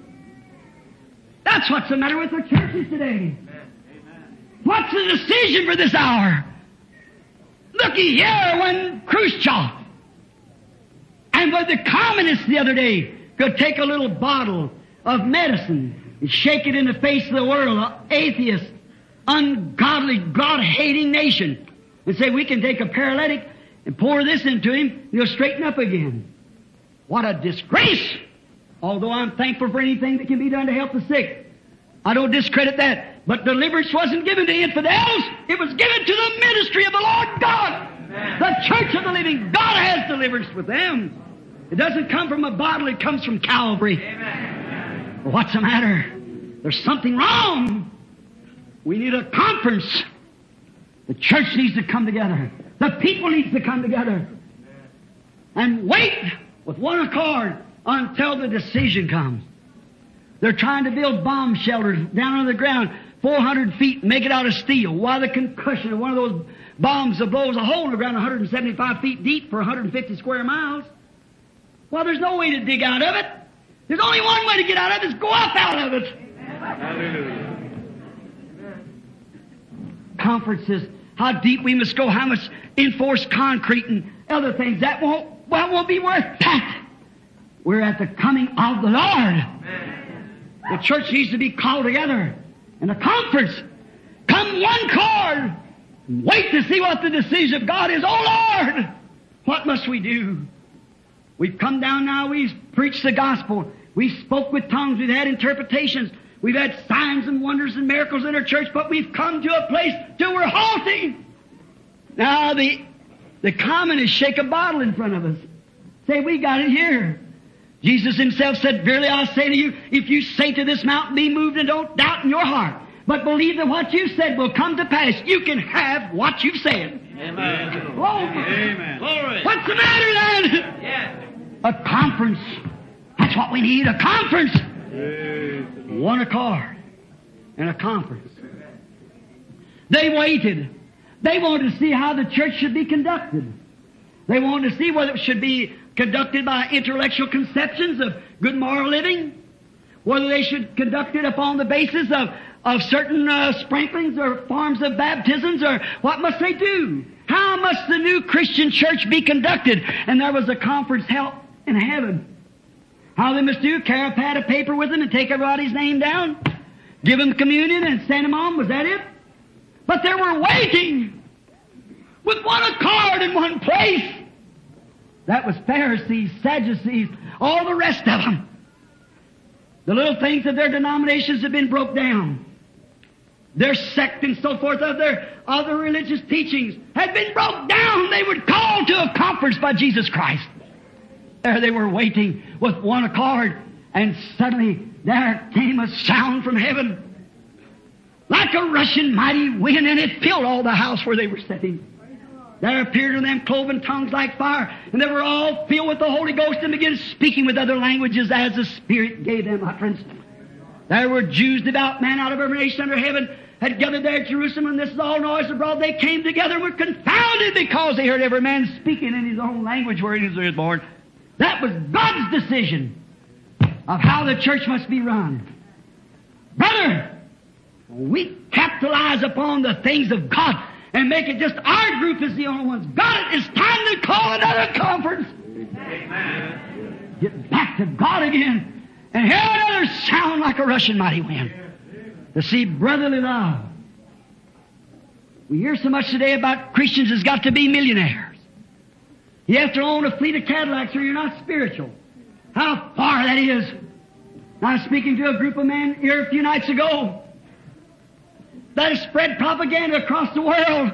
That's what's the matter with the churches today. What's the decision for this hour? Looky here, when Khrushchev and when the communists the other day could take a little bottle of medicine and shake it in the face of the world, an atheist, ungodly, God-hating nation, and say, we can take a paralytic and pour this into him, and he'll straighten up again. What a disgrace! Although I'm thankful for anything that can be done to help the sick. I don't discredit that. But deliverance wasn't given to infidels. It was given to the ministry of the Lord God. Amen. The church of the living God has deliverance with them. It doesn't come from a bottle. It comes from Calvary. Amen. Well, what's the matter? There's something wrong. We need a conference. The church needs to come together. The people needs to come together. And wait with one accord until the decision comes. They're trying to build bomb shelters down on the ground, 400 feet, and make it out of steel. Why the concussion of one of those bombs that blows a hole in the ground 175 feet deep for 150 square miles? Well, there's no way to dig out of it. There's only one way to get out of it, is go up out of it. Hallelujah. Conferences, how deep we must go, how much enforced concrete and other things. That won't be worth that. We're at the coming of the Lord. Amen. The church needs to be called together in a conference. Come one chord. Wait to see what the decision of God is. Oh Lord, what must we do? We've come down now. We've preached the gospel. We've spoke with tongues. We've had interpretations. We've had signs and wonders and miracles in our church, but we've come to a place till we're halting. Now the communists shake a bottle in front of us. Say, we got it here. Jesus Himself said, verily I say to you, if you say to this mountain, be moved, and don't doubt in your heart, but believe that what you said will come to pass, you can have what you've said. Amen. Oh, amen. Glory. What's the matter then? Yes. A conference. That's what we need, a conference. One accord and a conference. They waited. They wanted to see how the church should be conducted. They wanted to see whether it should be conducted by intellectual conceptions of good moral living, whether they should conduct it upon the basis of certain sprinklings or forms of baptisms, or what must they do? How must the new Christian church be conducted? And there was a conference held in heaven. How they must do? Carry a pad of paper with them and take everybody's name down, give them communion and send them on. Was that it? But they were waiting with one accord in one place. That was Pharisees, Sadducees, all the rest of them. The little things of their denominations have been broke down. Their sect and so forth of their other religious teachings had been broke down. They were called to a conference by Jesus Christ. There they were waiting with one accord, and suddenly there came a sound from heaven like a rushing mighty wind, and it filled all the house where they were sitting. There appeared to them cloven tongues like fire, and they were all filled with the Holy Ghost and began speaking with other languages as the Spirit gave them utterance. There were Jews, devout men out of every nation under heaven, had gathered there at Jerusalem, and this is all noise abroad. They came together and were confounded because they heard every man speaking in his own language where he was born. That was God's decision of how the church must be run. Brother, we capitalize upon the things of God and make it just our group is the only ones got it. It's time to call another conference. Amen. Get back to God again and hear another sound like a rushing mighty wind. To see brotherly love. We hear so much today about Christians has got to be millionaires. You have to own a fleet of Cadillacs or you're not spiritual. How far that is. I was speaking to a group of men here a few nights ago that has spread propaganda across the world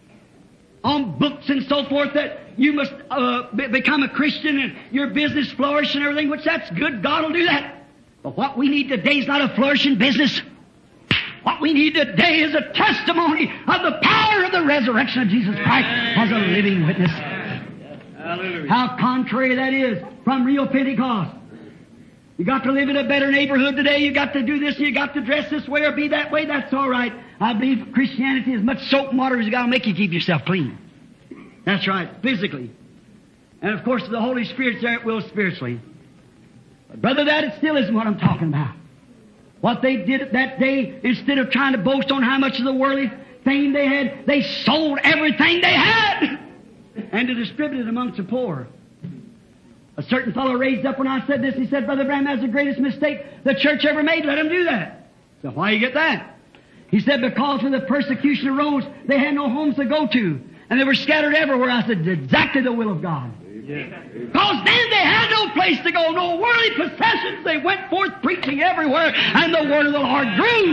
on books and so forth that you must become a Christian and your business flourish and everything, which that's good. God will do that. But what we need today is not a flourishing business. What we need today is a testimony of the power of the resurrection of Jesus Christ as a living witness. Hallelujah. How contrary that is from real Pentecost. You got to live in a better neighborhood today. You got to do this. You got to dress this way or be that way. That's all right. I believe Christianity is much soap and water as you got to make you keep yourself clean. That's right, physically. And of course, the Holy Spirit's there at will spiritually. But brother, that it still isn't what I'm talking about. What they did that day, instead of trying to boast on how much of the worldly fame they had, they sold everything they had and to distribute it amongst the poor. A certain fellow raised up when I said this. He said, Brother Branham, that's the greatest mistake the church ever made. Let him do that. So why you get that? He said, because when the persecution arose, they had no homes to go to. And they were scattered everywhere. I said, exactly the will of God. Because then they had no place to go, no worldly possessions. They went forth preaching everywhere, and the word of the Lord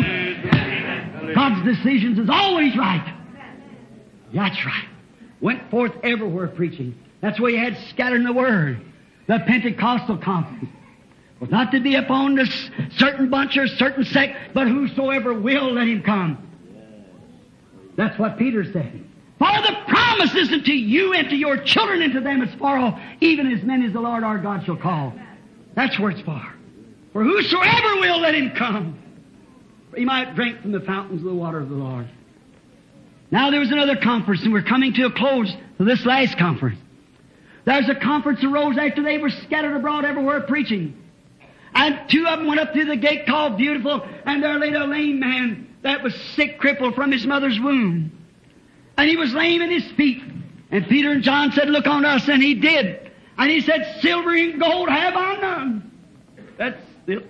grew. God's decisions is always right. That's right. Went forth everywhere preaching. That's why you had scattered in the word. The Pentecostal conference was not to be upon this certain bunch or certain sect, but whosoever will, let him come. That's what Peter said. For the promises unto you and to your children and to them as far off, even as many as the Lord our God shall call. That's where it's for. For whosoever will, let him come. For he might drink from the fountains of the water of the Lord. Now there was another conference, and we're coming to a close to this last conference. There's a conference arose after they were scattered abroad everywhere preaching. And two of them went up to the gate called Beautiful, and there laid a lame man that was sick, crippled from his mother's womb. And he was lame in his feet. And Peter and John said, look on us. And he did. And he said, silver and gold have I none. That's still.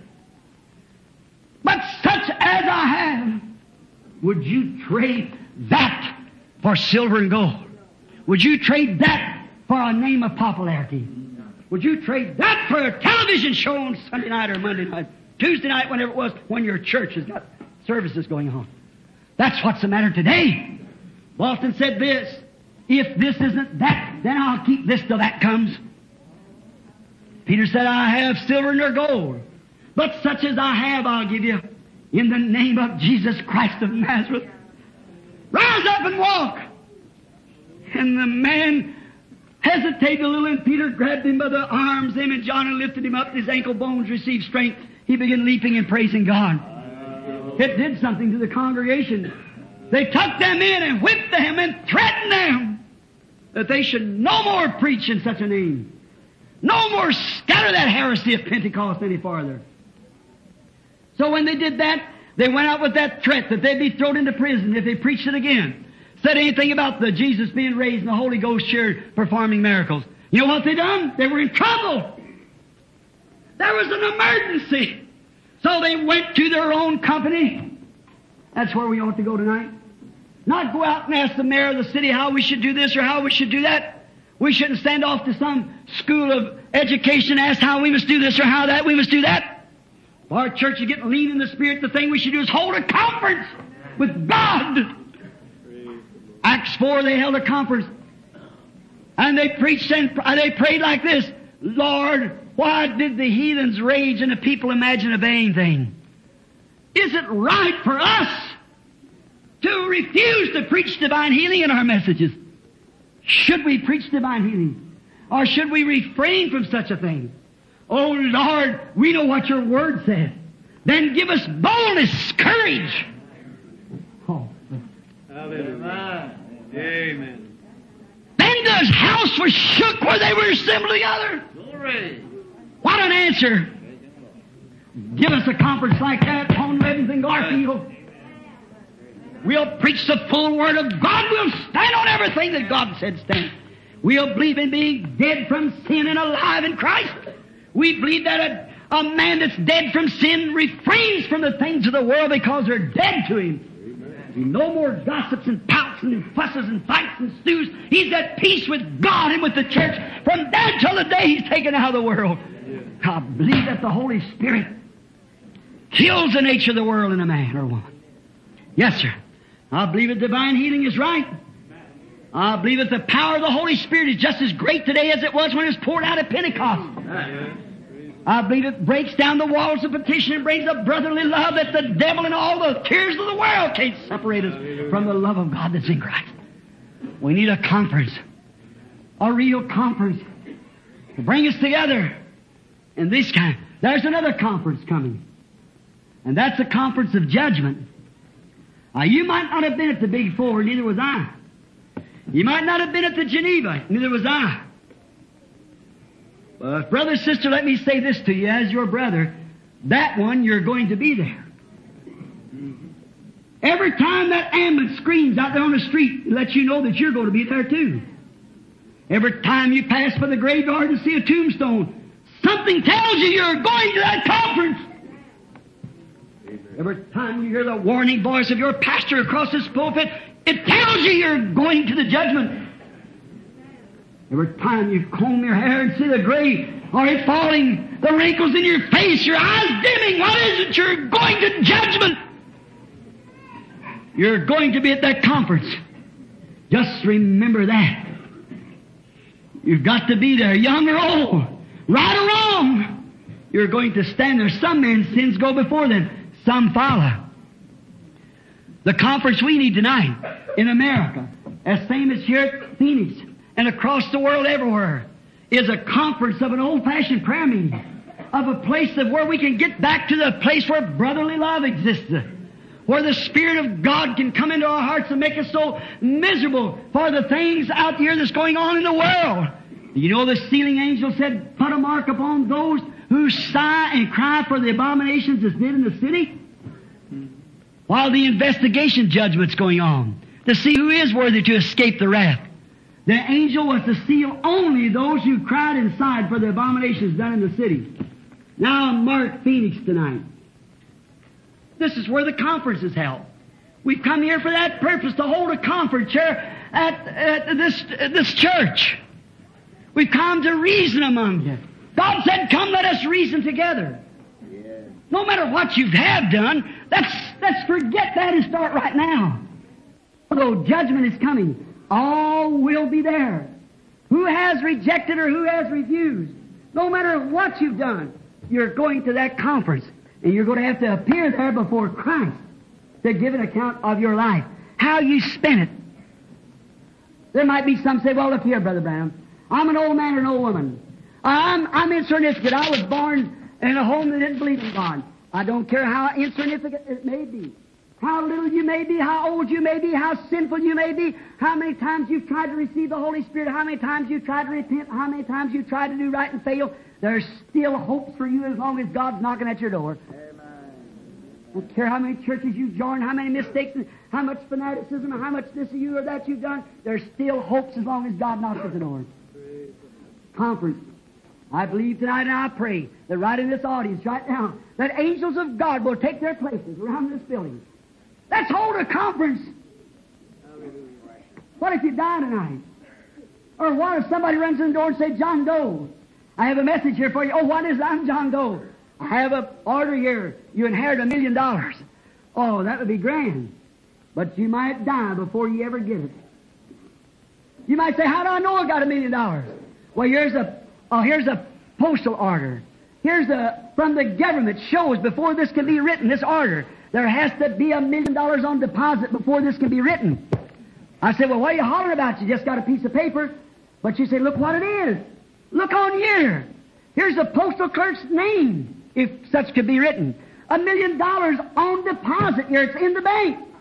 But such as I have, would you trade that for silver and gold? Would you trade that for a name of popularity? Would you trade that for a television show on Sunday night or Monday night, Tuesday night, whenever it was, when your church has got services going on? That's what's the matter today. Walton said this, if this isn't that, then I'll keep this till that comes. Peter said, I have silver nor gold, but such as I have I'll give you in the name of Jesus Christ of Nazareth. Rise up and walk. And the man hesitated a little, and Peter grabbed him by the arms, him and John, and lifted him up. His ankle bones received strength. He began leaping and praising God. It did something to the congregation. They took them in and whipped them and threatened them that they should no more preach in such a name. No more scatter that heresy of Pentecost any farther. So when they did that, they went out with that threat that they'd be thrown into prison if they preached it again. Said anything about the Jesus being raised and the Holy Ghost here performing miracles. You know what they done? They were in trouble. There was an emergency. So they went to their own company. That's where we ought to go tonight. Not go out and ask the mayor of the city how we should do this or how we should do that. We shouldn't stand off to some school of education and ask how we must do this or how that we must do that. If our church is getting lean in the Spirit, the thing we should do is hold a conference with God. Acts 4, they held a conference. And they preached and they prayed like this. Lord, why did the heathens rage and the people imagine a vain thing? Is it right for us to refuse to preach divine healing in our messages? Should we preach divine healing? Or should we refrain from such a thing? Oh Lord, we know what your word says. Then give us boldness, courage. Amen. Then the house was shook where they were assembled together. Glory. What an answer! Give us a conference like that on Lebanon and Garfield. We'll preach the full Word of God. We'll stand on everything that God said stand. We'll believe in being dead from sin and alive in Christ. We believe that a man that's dead from sin refrains from the things of the world because they're dead to him. No more gossips and pouts and fusses and fights and stews. He's at peace with God and with the church from there till the day He's taken out of the world. I believe that the Holy Spirit kills the nature of the world in a man or woman. Yes, sir. I believe that divine healing is right. I believe that the power of the Holy Spirit is just as great today as it was when it was poured out at Pentecost. I believe it breaks down the walls of petition and brings up brotherly love that the devil and all the cares of the world can't separate us from the love of God that's in Christ. We need a conference, a real conference to bring us together in this kind. There's another conference coming, and that's a conference of judgment. Now, you might not have been at the Big Four, neither was I. You might not have been at the Geneva, neither was I. But brother, sister, let me say this to you as your brother. That one, you're going to be there. Every time that ambulance screams out there on the street, it lets you know that you're going to be there too. Every time you pass by the graveyard and see a tombstone, something tells you you're going to that conference. Every time you hear the warning voice of your pastor across this pulpit, it tells you you're going to the judgment. Every time you comb your hair and see the gray or it falling, the wrinkles in your face, your eyes dimming, what is it? You're going to judgment. You're going to be at that conference. Just remember that. You've got to be there, young or old, right or wrong. You're going to stand there. Some men's sins go before them. Some follow. The conference we need tonight in America, as same as here at Phoenix and across the world everywhere, is a conference of an old-fashioned prayer meeting, of a place of where we can get back to the place where brotherly love exists, where the Spirit of God can come into our hearts and make us so miserable for the things out here that's going on in the world. You know the sealing angel said, put a mark upon those who sigh and cry for the abominations that's did in the city, while the investigation judgment's going on, to see who is worthy to escape the wrath. The angel was to seal only those who cried and sighed for the abominations done in the city. Now mark Phoenix tonight. This is where the conference is held. We've come here for that purpose, to hold a conference here at this church. We've come to reason among you. God said, come, let us reason together. Yeah. No matter what you have done, let's forget that and start right now. Although judgment is coming, all will be there. Who has rejected or who has refused? No matter what you've done, you're going to that conference, and you're going to have to appear there before Christ to give an account of your life, how you spent it. There might be some say, well, look here, Brother Branham, I'm an old man or an old woman. I'm insignificant. I was born in a home that didn't believe in God. I don't care how insignificant it may be, how little you may be, how old you may be, how sinful you may be, how many times you've tried to receive the Holy Spirit, how many times you've tried to repent, how many times you've tried to do right and fail. There's still hope for you as long as God's knocking at your door. Amen. I don't care how many churches you've joined, how many mistakes, and how much fanaticism, and how much this or you or that you've done. There's still hopes as long as God knocks at the door. Conference. I believe tonight and I pray that right in this audience, right now, that angels of God will take their places around this building. Let's hold a conference. What if you die tonight? Or what if somebody runs in the door and says, John Doe, I have a message here for you. Oh, what is it? I'm John Doe. I have an order here. You inherit $1 million. Oh, that would be grand. But you might die before you ever get it. You might say, how do I know I got $1 million? Well, here's a postal order. From the government shows before this can be written, this order, there has to be $1 million on deposit before this can be written. I said, well, what are you hollering about? You just got a piece of paper. But you say, look what it is. Look on here. Here's the postal clerk's name, if such could be written. $1 million on deposit here. It's in the bank.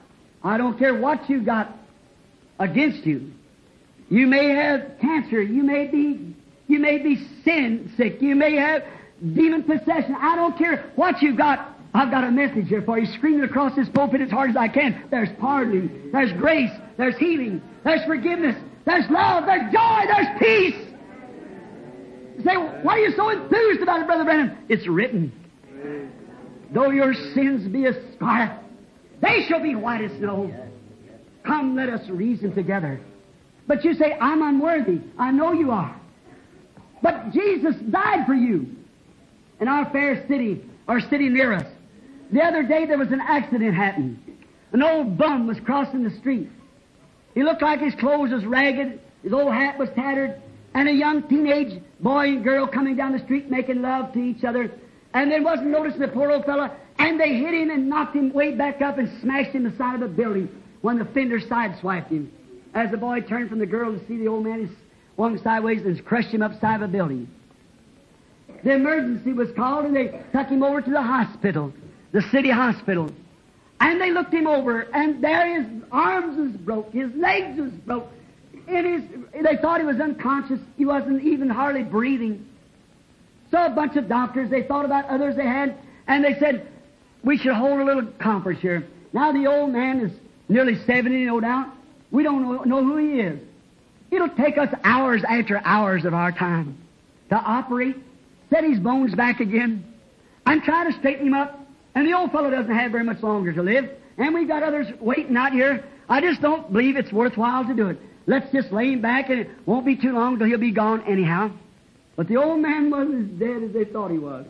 I don't care what you got against you. You may have cancer. You may be sin sick. You may have demon possession. I don't care what you got. I've got a message here for you, screaming across this pulpit as hard as I can. There's pardoning. There's grace. There's healing. There's forgiveness. There's love. There's joy. There's peace. You say, why are you so enthused about it, Brother Branham? It's written. Though your sins be as scarlet, they shall be white as snow. Come, let us reason together. But you say, I'm unworthy. I know you are. But Jesus died for you. In our fair city, or city near us, the other day there was an accident happened. An old bum was crossing the street. He looked like his clothes was ragged, his old hat was tattered, and a young teenage boy and girl coming down the street making love to each other, and then wasn't noticing the poor old fella, and they hit him and knocked him way back up and smashed him in the side of a building when the fender sideswiped him. As the boy turned from the girl to see the old man, he swung sideways and crushed him upside of a building. The emergency was called, and they took him over to the hospital, the city hospital. And they looked him over, and there his arms was broke, his legs was broke. They thought he was unconscious. He wasn't even hardly breathing. So a bunch of doctors, they thought about others they had, and they said, we should hold a little conference here. Now the old man is nearly 70, no doubt. We don't know who he is. It'll take us hours after hours of our time to operate, set his bones back again, and try to straighten him up. And the old fellow doesn't have very much longer to live. And we've got others waiting out here. I just don't believe it's worthwhile to do it. Let's just lay him back, and it won't be too long till he'll be gone anyhow. But the old man wasn't as dead as they thought he was.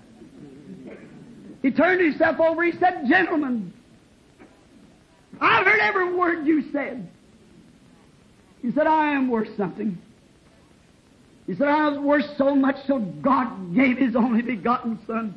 He turned himself over. He said, gentlemen, I've heard every word you said. He said, I am worth something. He said, I was worth so much so God gave His only begotten Son,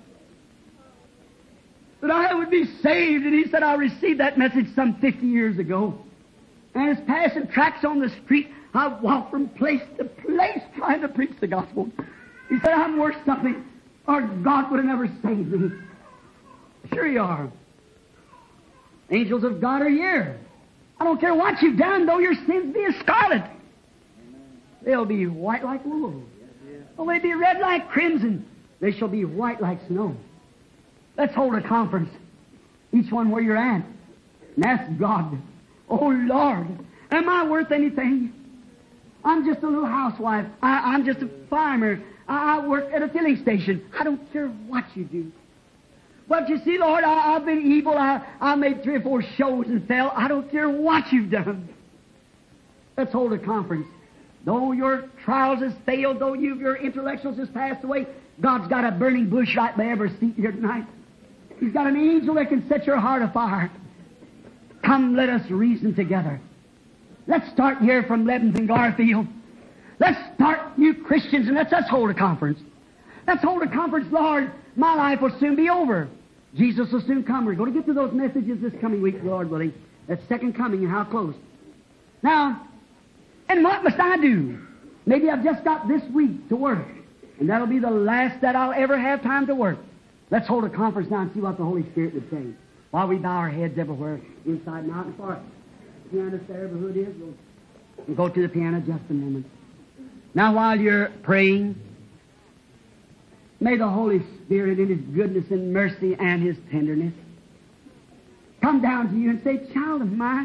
that I would be saved. And he said, I received that message some 50 years ago. And as passing tracks on the street, I walked from place to place trying to preach the gospel. He said, I'm worth something, or God would have never saved me. Sure you are. Angels of God are here. I don't care what you've done, though your sins be as scarlet. They'll be white like wool. Though they be red like crimson, they shall be white like snow. Let's hold a conference, each one where you're at, and ask God, oh Lord, am I worth anything? I'm just a little housewife. I'm just a farmer. I work at a filling station. I don't care what you do. But you see, Lord, I've been evil. I made 3 or 4 shows and fell. I don't care what you've done. Let's hold a conference. Though your trials has failed, though your intellectuals has passed away, God's got a burning bush right by every seat here tonight. He's got an angel that can set your heart afire. Come, let us reason together. Let's start here from Lebanon and Garfield. Let's start, you Christians, and let's hold a conference. Let's hold a conference, Lord. My life will soon be over. Jesus will soon come. We're going to get to those messages this coming week, Lord willing. That's second coming and how close. Now, and what must I do? Maybe I've just got this week to work, and that'll be the last that I'll ever have time to work. Let's hold a conference now and see what the Holy Spirit would say. While we bow our heads everywhere, inside and out, and far. Piano there, who it is, we'll go to the piano just a moment. Now, while you're praying, may the Holy Spirit in His goodness and mercy and His tenderness come down to you and say, child of mine,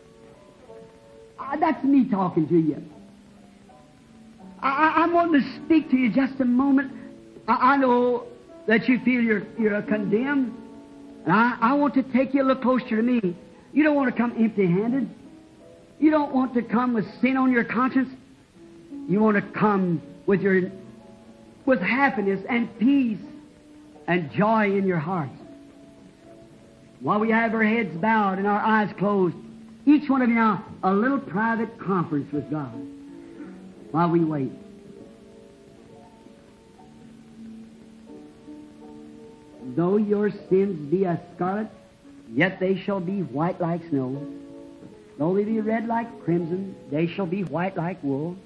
that's me talking to you. I'm wanting to speak to you just a moment. I know that you feel you're condemned, and I want to take you a little closer to me. You don't want to come empty-handed. You don't want to come with sin on your conscience. You want to come with happiness and peace and joy in your hearts. While we have our heads bowed and our eyes closed, each one of you now, a little private conference with God while we wait. Though your sins be as scarlet, yet they shall be white like snow. Though they be red like crimson, they shall be white like wool.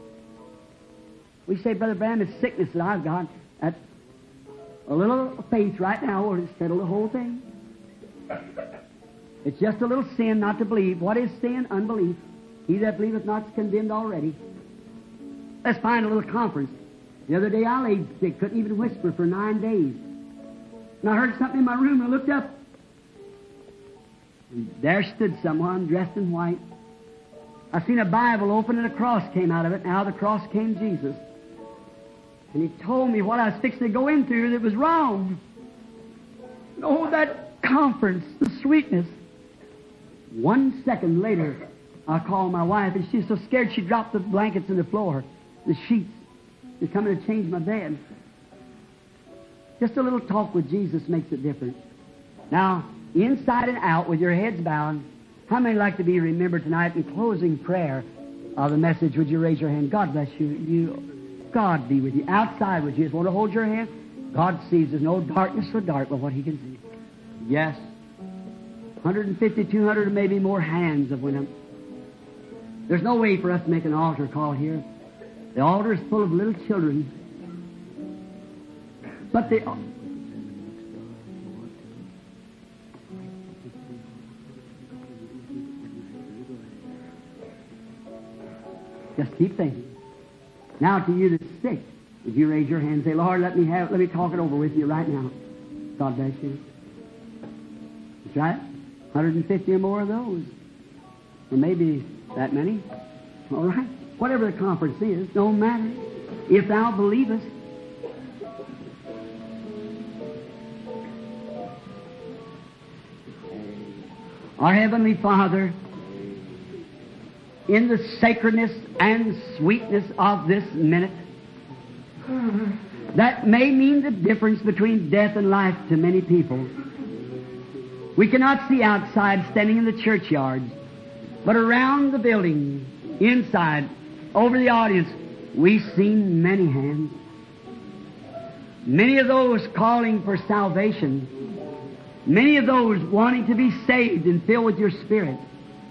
We say, Brother Branham, it's sickness that I've got. That's a little faith right now will settle the whole thing. It's just a little sin not to believe. What is sin? Unbelief. He that believeth not is condemned already. Let's find a little conference. The other day I lay sick, couldn't even whisper for 9 days. And I heard something in my room and I looked up. And there stood someone dressed in white. I seen a Bible open and a cross came out of it. Now the cross came Jesus. And he told me what I was fixing to go into that was wrong. Oh, that conference, the sweetness. 1 second later, I called my wife, and she was so scared she dropped the blankets on the floor, the sheets. She's coming to change my bed. Just a little talk with Jesus makes a difference. Now, inside and out, with your heads bowed, how many like to be remembered tonight in closing prayer of the message? Would you raise your hand? God bless you. God be with you. Outside, would you just want to hold your hand? God sees there's no darkness so dark but what He can see. Yes. 150, 200, or maybe more hands have went up. There's no way for us to make an altar call here. The altar is full of little children. But they... Just keep thinking. Now to you that's sick, would you raise your hand and say, Lord, let me talk it over with you right now. God bless you. That's right. 150 or more of those. Or maybe that many. All right. Whatever the conference is, no matter. If thou believest. Our Heavenly Father, in the sacredness and sweetness of this minute, that may mean the difference between death and life to many people. We cannot see outside standing in the churchyards, but around the building, inside, over the audience, we've seen many hands. Many of those calling for salvation. Many of those wanting to be saved and filled with your Spirit.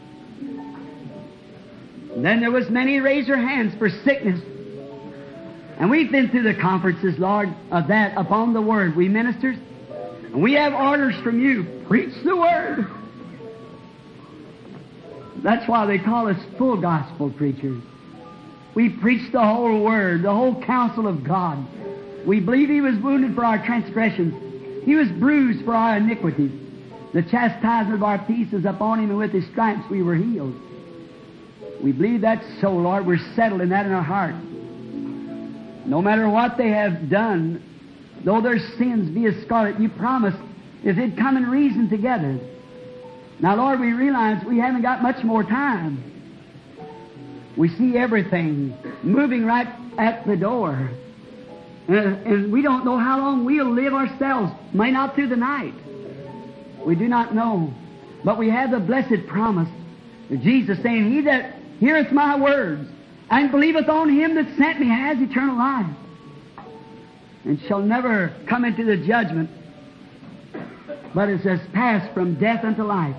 And then there was many raise their hands for sickness. And we've been through the conferences, Lord, of that upon the Word. We ministers, and we have orders from you. Preach the Word. That's why they call us full gospel preachers. We preach the whole Word, the whole counsel of God. We believe He was wounded for our transgressions. He was bruised for our iniquities. The chastisement of our peace is upon Him, and with His stripes we were healed. We believe that's so, Lord. We're settled in that in our heart. No matter what they have done, though their sins be as scarlet, you promised if they'd come and reason together. Now, Lord, we realize we haven't got much more time. We see everything moving right at the door. And we don't know how long we'll live ourselves. May not through the night. We do not know. But we have the blessed promise of Jesus saying, He that heareth my words and believeth on Him that sent me has eternal life, and shall never come into the judgment, but is has passed from death unto life.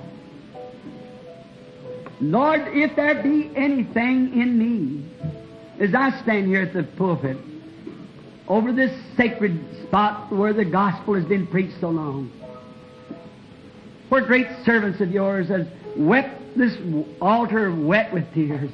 Lord, if there be anything in me, as I stand here at the pulpit, over this sacred spot where the gospel has been preached so long, where great servants of yours has wept this altar wet with tears.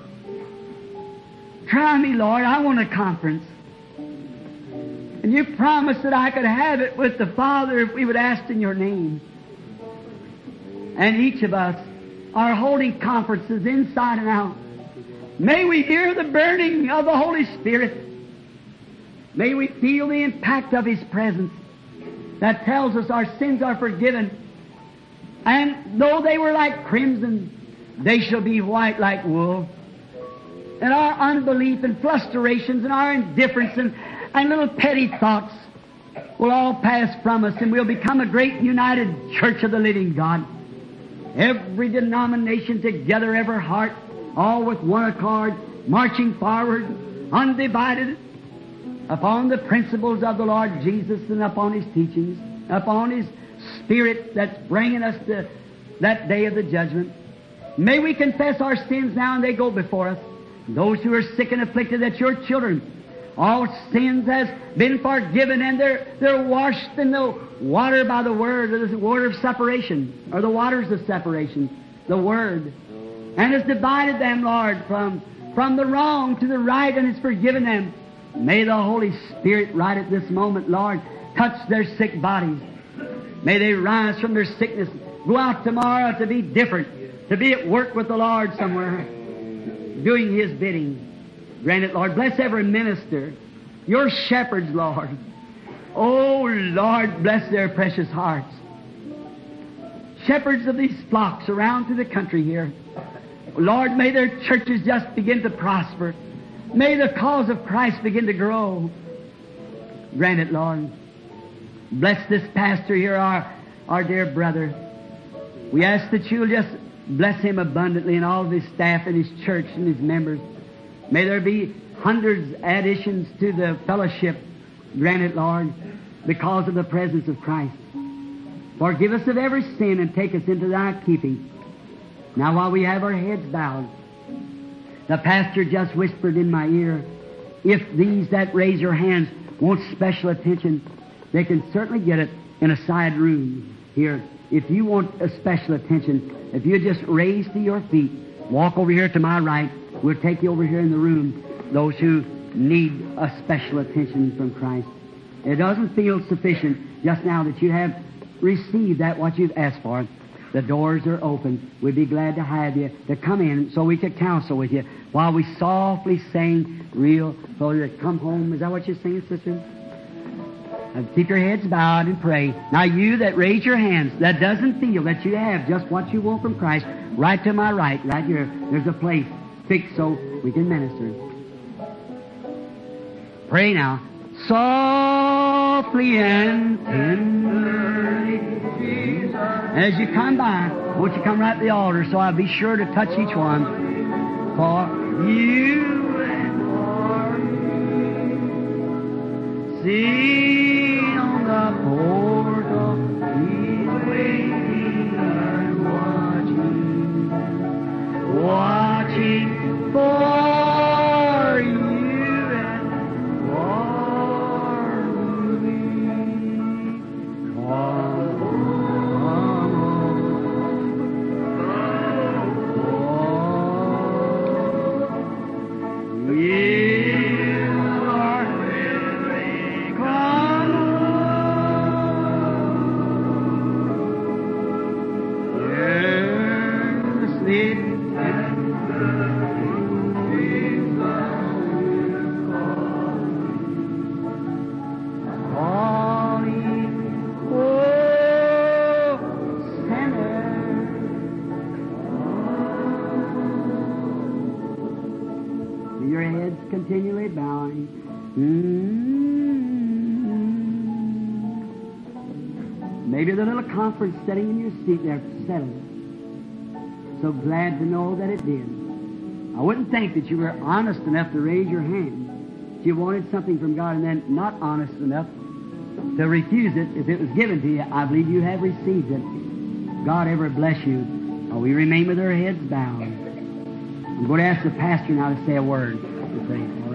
Try me, Lord. I want a conference. And you promised that I could have it with the Father if we would ask in your name. And each of us are holding conferences inside and out. May we hear the burning of the Holy Spirit. May we feel the impact of His presence that tells us our sins are forgiven. And though they were like crimson, they shall be white like wool. And our unbelief and frustrations and our indifference and little petty thoughts will all pass from us, and we'll become a great united church of the living God. Every denomination together, every heart, all with one accord, marching forward, undivided, upon the principles of the Lord Jesus and upon His teachings, upon His Spirit that's bringing us to that day of the judgment. May we confess our sins now and they go before us. Those who are sick and afflicted, that your children All sins has been forgiven, and they're washed in the water by the Word, or the water of separation, or the waters of separation, the Word. And has divided them, Lord, from the wrong to the right, and has forgiven them. May the Holy Spirit right at this moment, Lord, touch their sick bodies. May they rise from their sickness, go out tomorrow to be different, to be at work with the Lord somewhere, doing His bidding. Grant it, Lord. Bless every minister, your shepherds, Lord. Oh, Lord, bless their precious hearts. Shepherds of these flocks around through the country here. Lord, may their churches just begin to prosper. May the cause of Christ begin to grow. Grant it, Lord. Bless this pastor here, our dear brother. We ask that you'll just bless him abundantly, and all of his staff and his church and his members. May there be hundreds additions to the fellowship. Grant it, Lord, because of the presence of Christ. Forgive us of every sin and take us into Thy keeping. Now, while we have our heads bowed, the pastor just whispered in my ear, if these that raise your hands want special attention, they can certainly get it in a side room here. If you want a special attention, if you just raise to your feet, walk over here to my right, we'll take you over here in the room, those who need a special attention from Christ. It doesn't feel sufficient just now that you have received that what you've asked for. The doors are open. We'd be glad to have you to come in so we could counsel with you while we softly sing real so that come home. Is that what you're singing, sister? Keep your heads bowed and pray. Now you that raise your hands, that doesn't feel that you have just what you want from Christ, right to my right, right here, there's a place fixed so we can minister. Pray now. Softly and tenderly, Jesus. As you come by, won't you come right to the altar so I'll be sure to touch each one. For you and for me, see on the portal, He's waiting and watching for you. Continually bowing. Maybe the little conference sitting in your seat there settled. So glad to know that it did. I wouldn't think that you were honest enough to raise your hand. If you wanted something from God and then not honest enough to refuse it if it was given to you, I believe you have received it. God ever bless you. Oh, we remain with our heads bowed. I'm going to ask the pastor now to say a word. To say.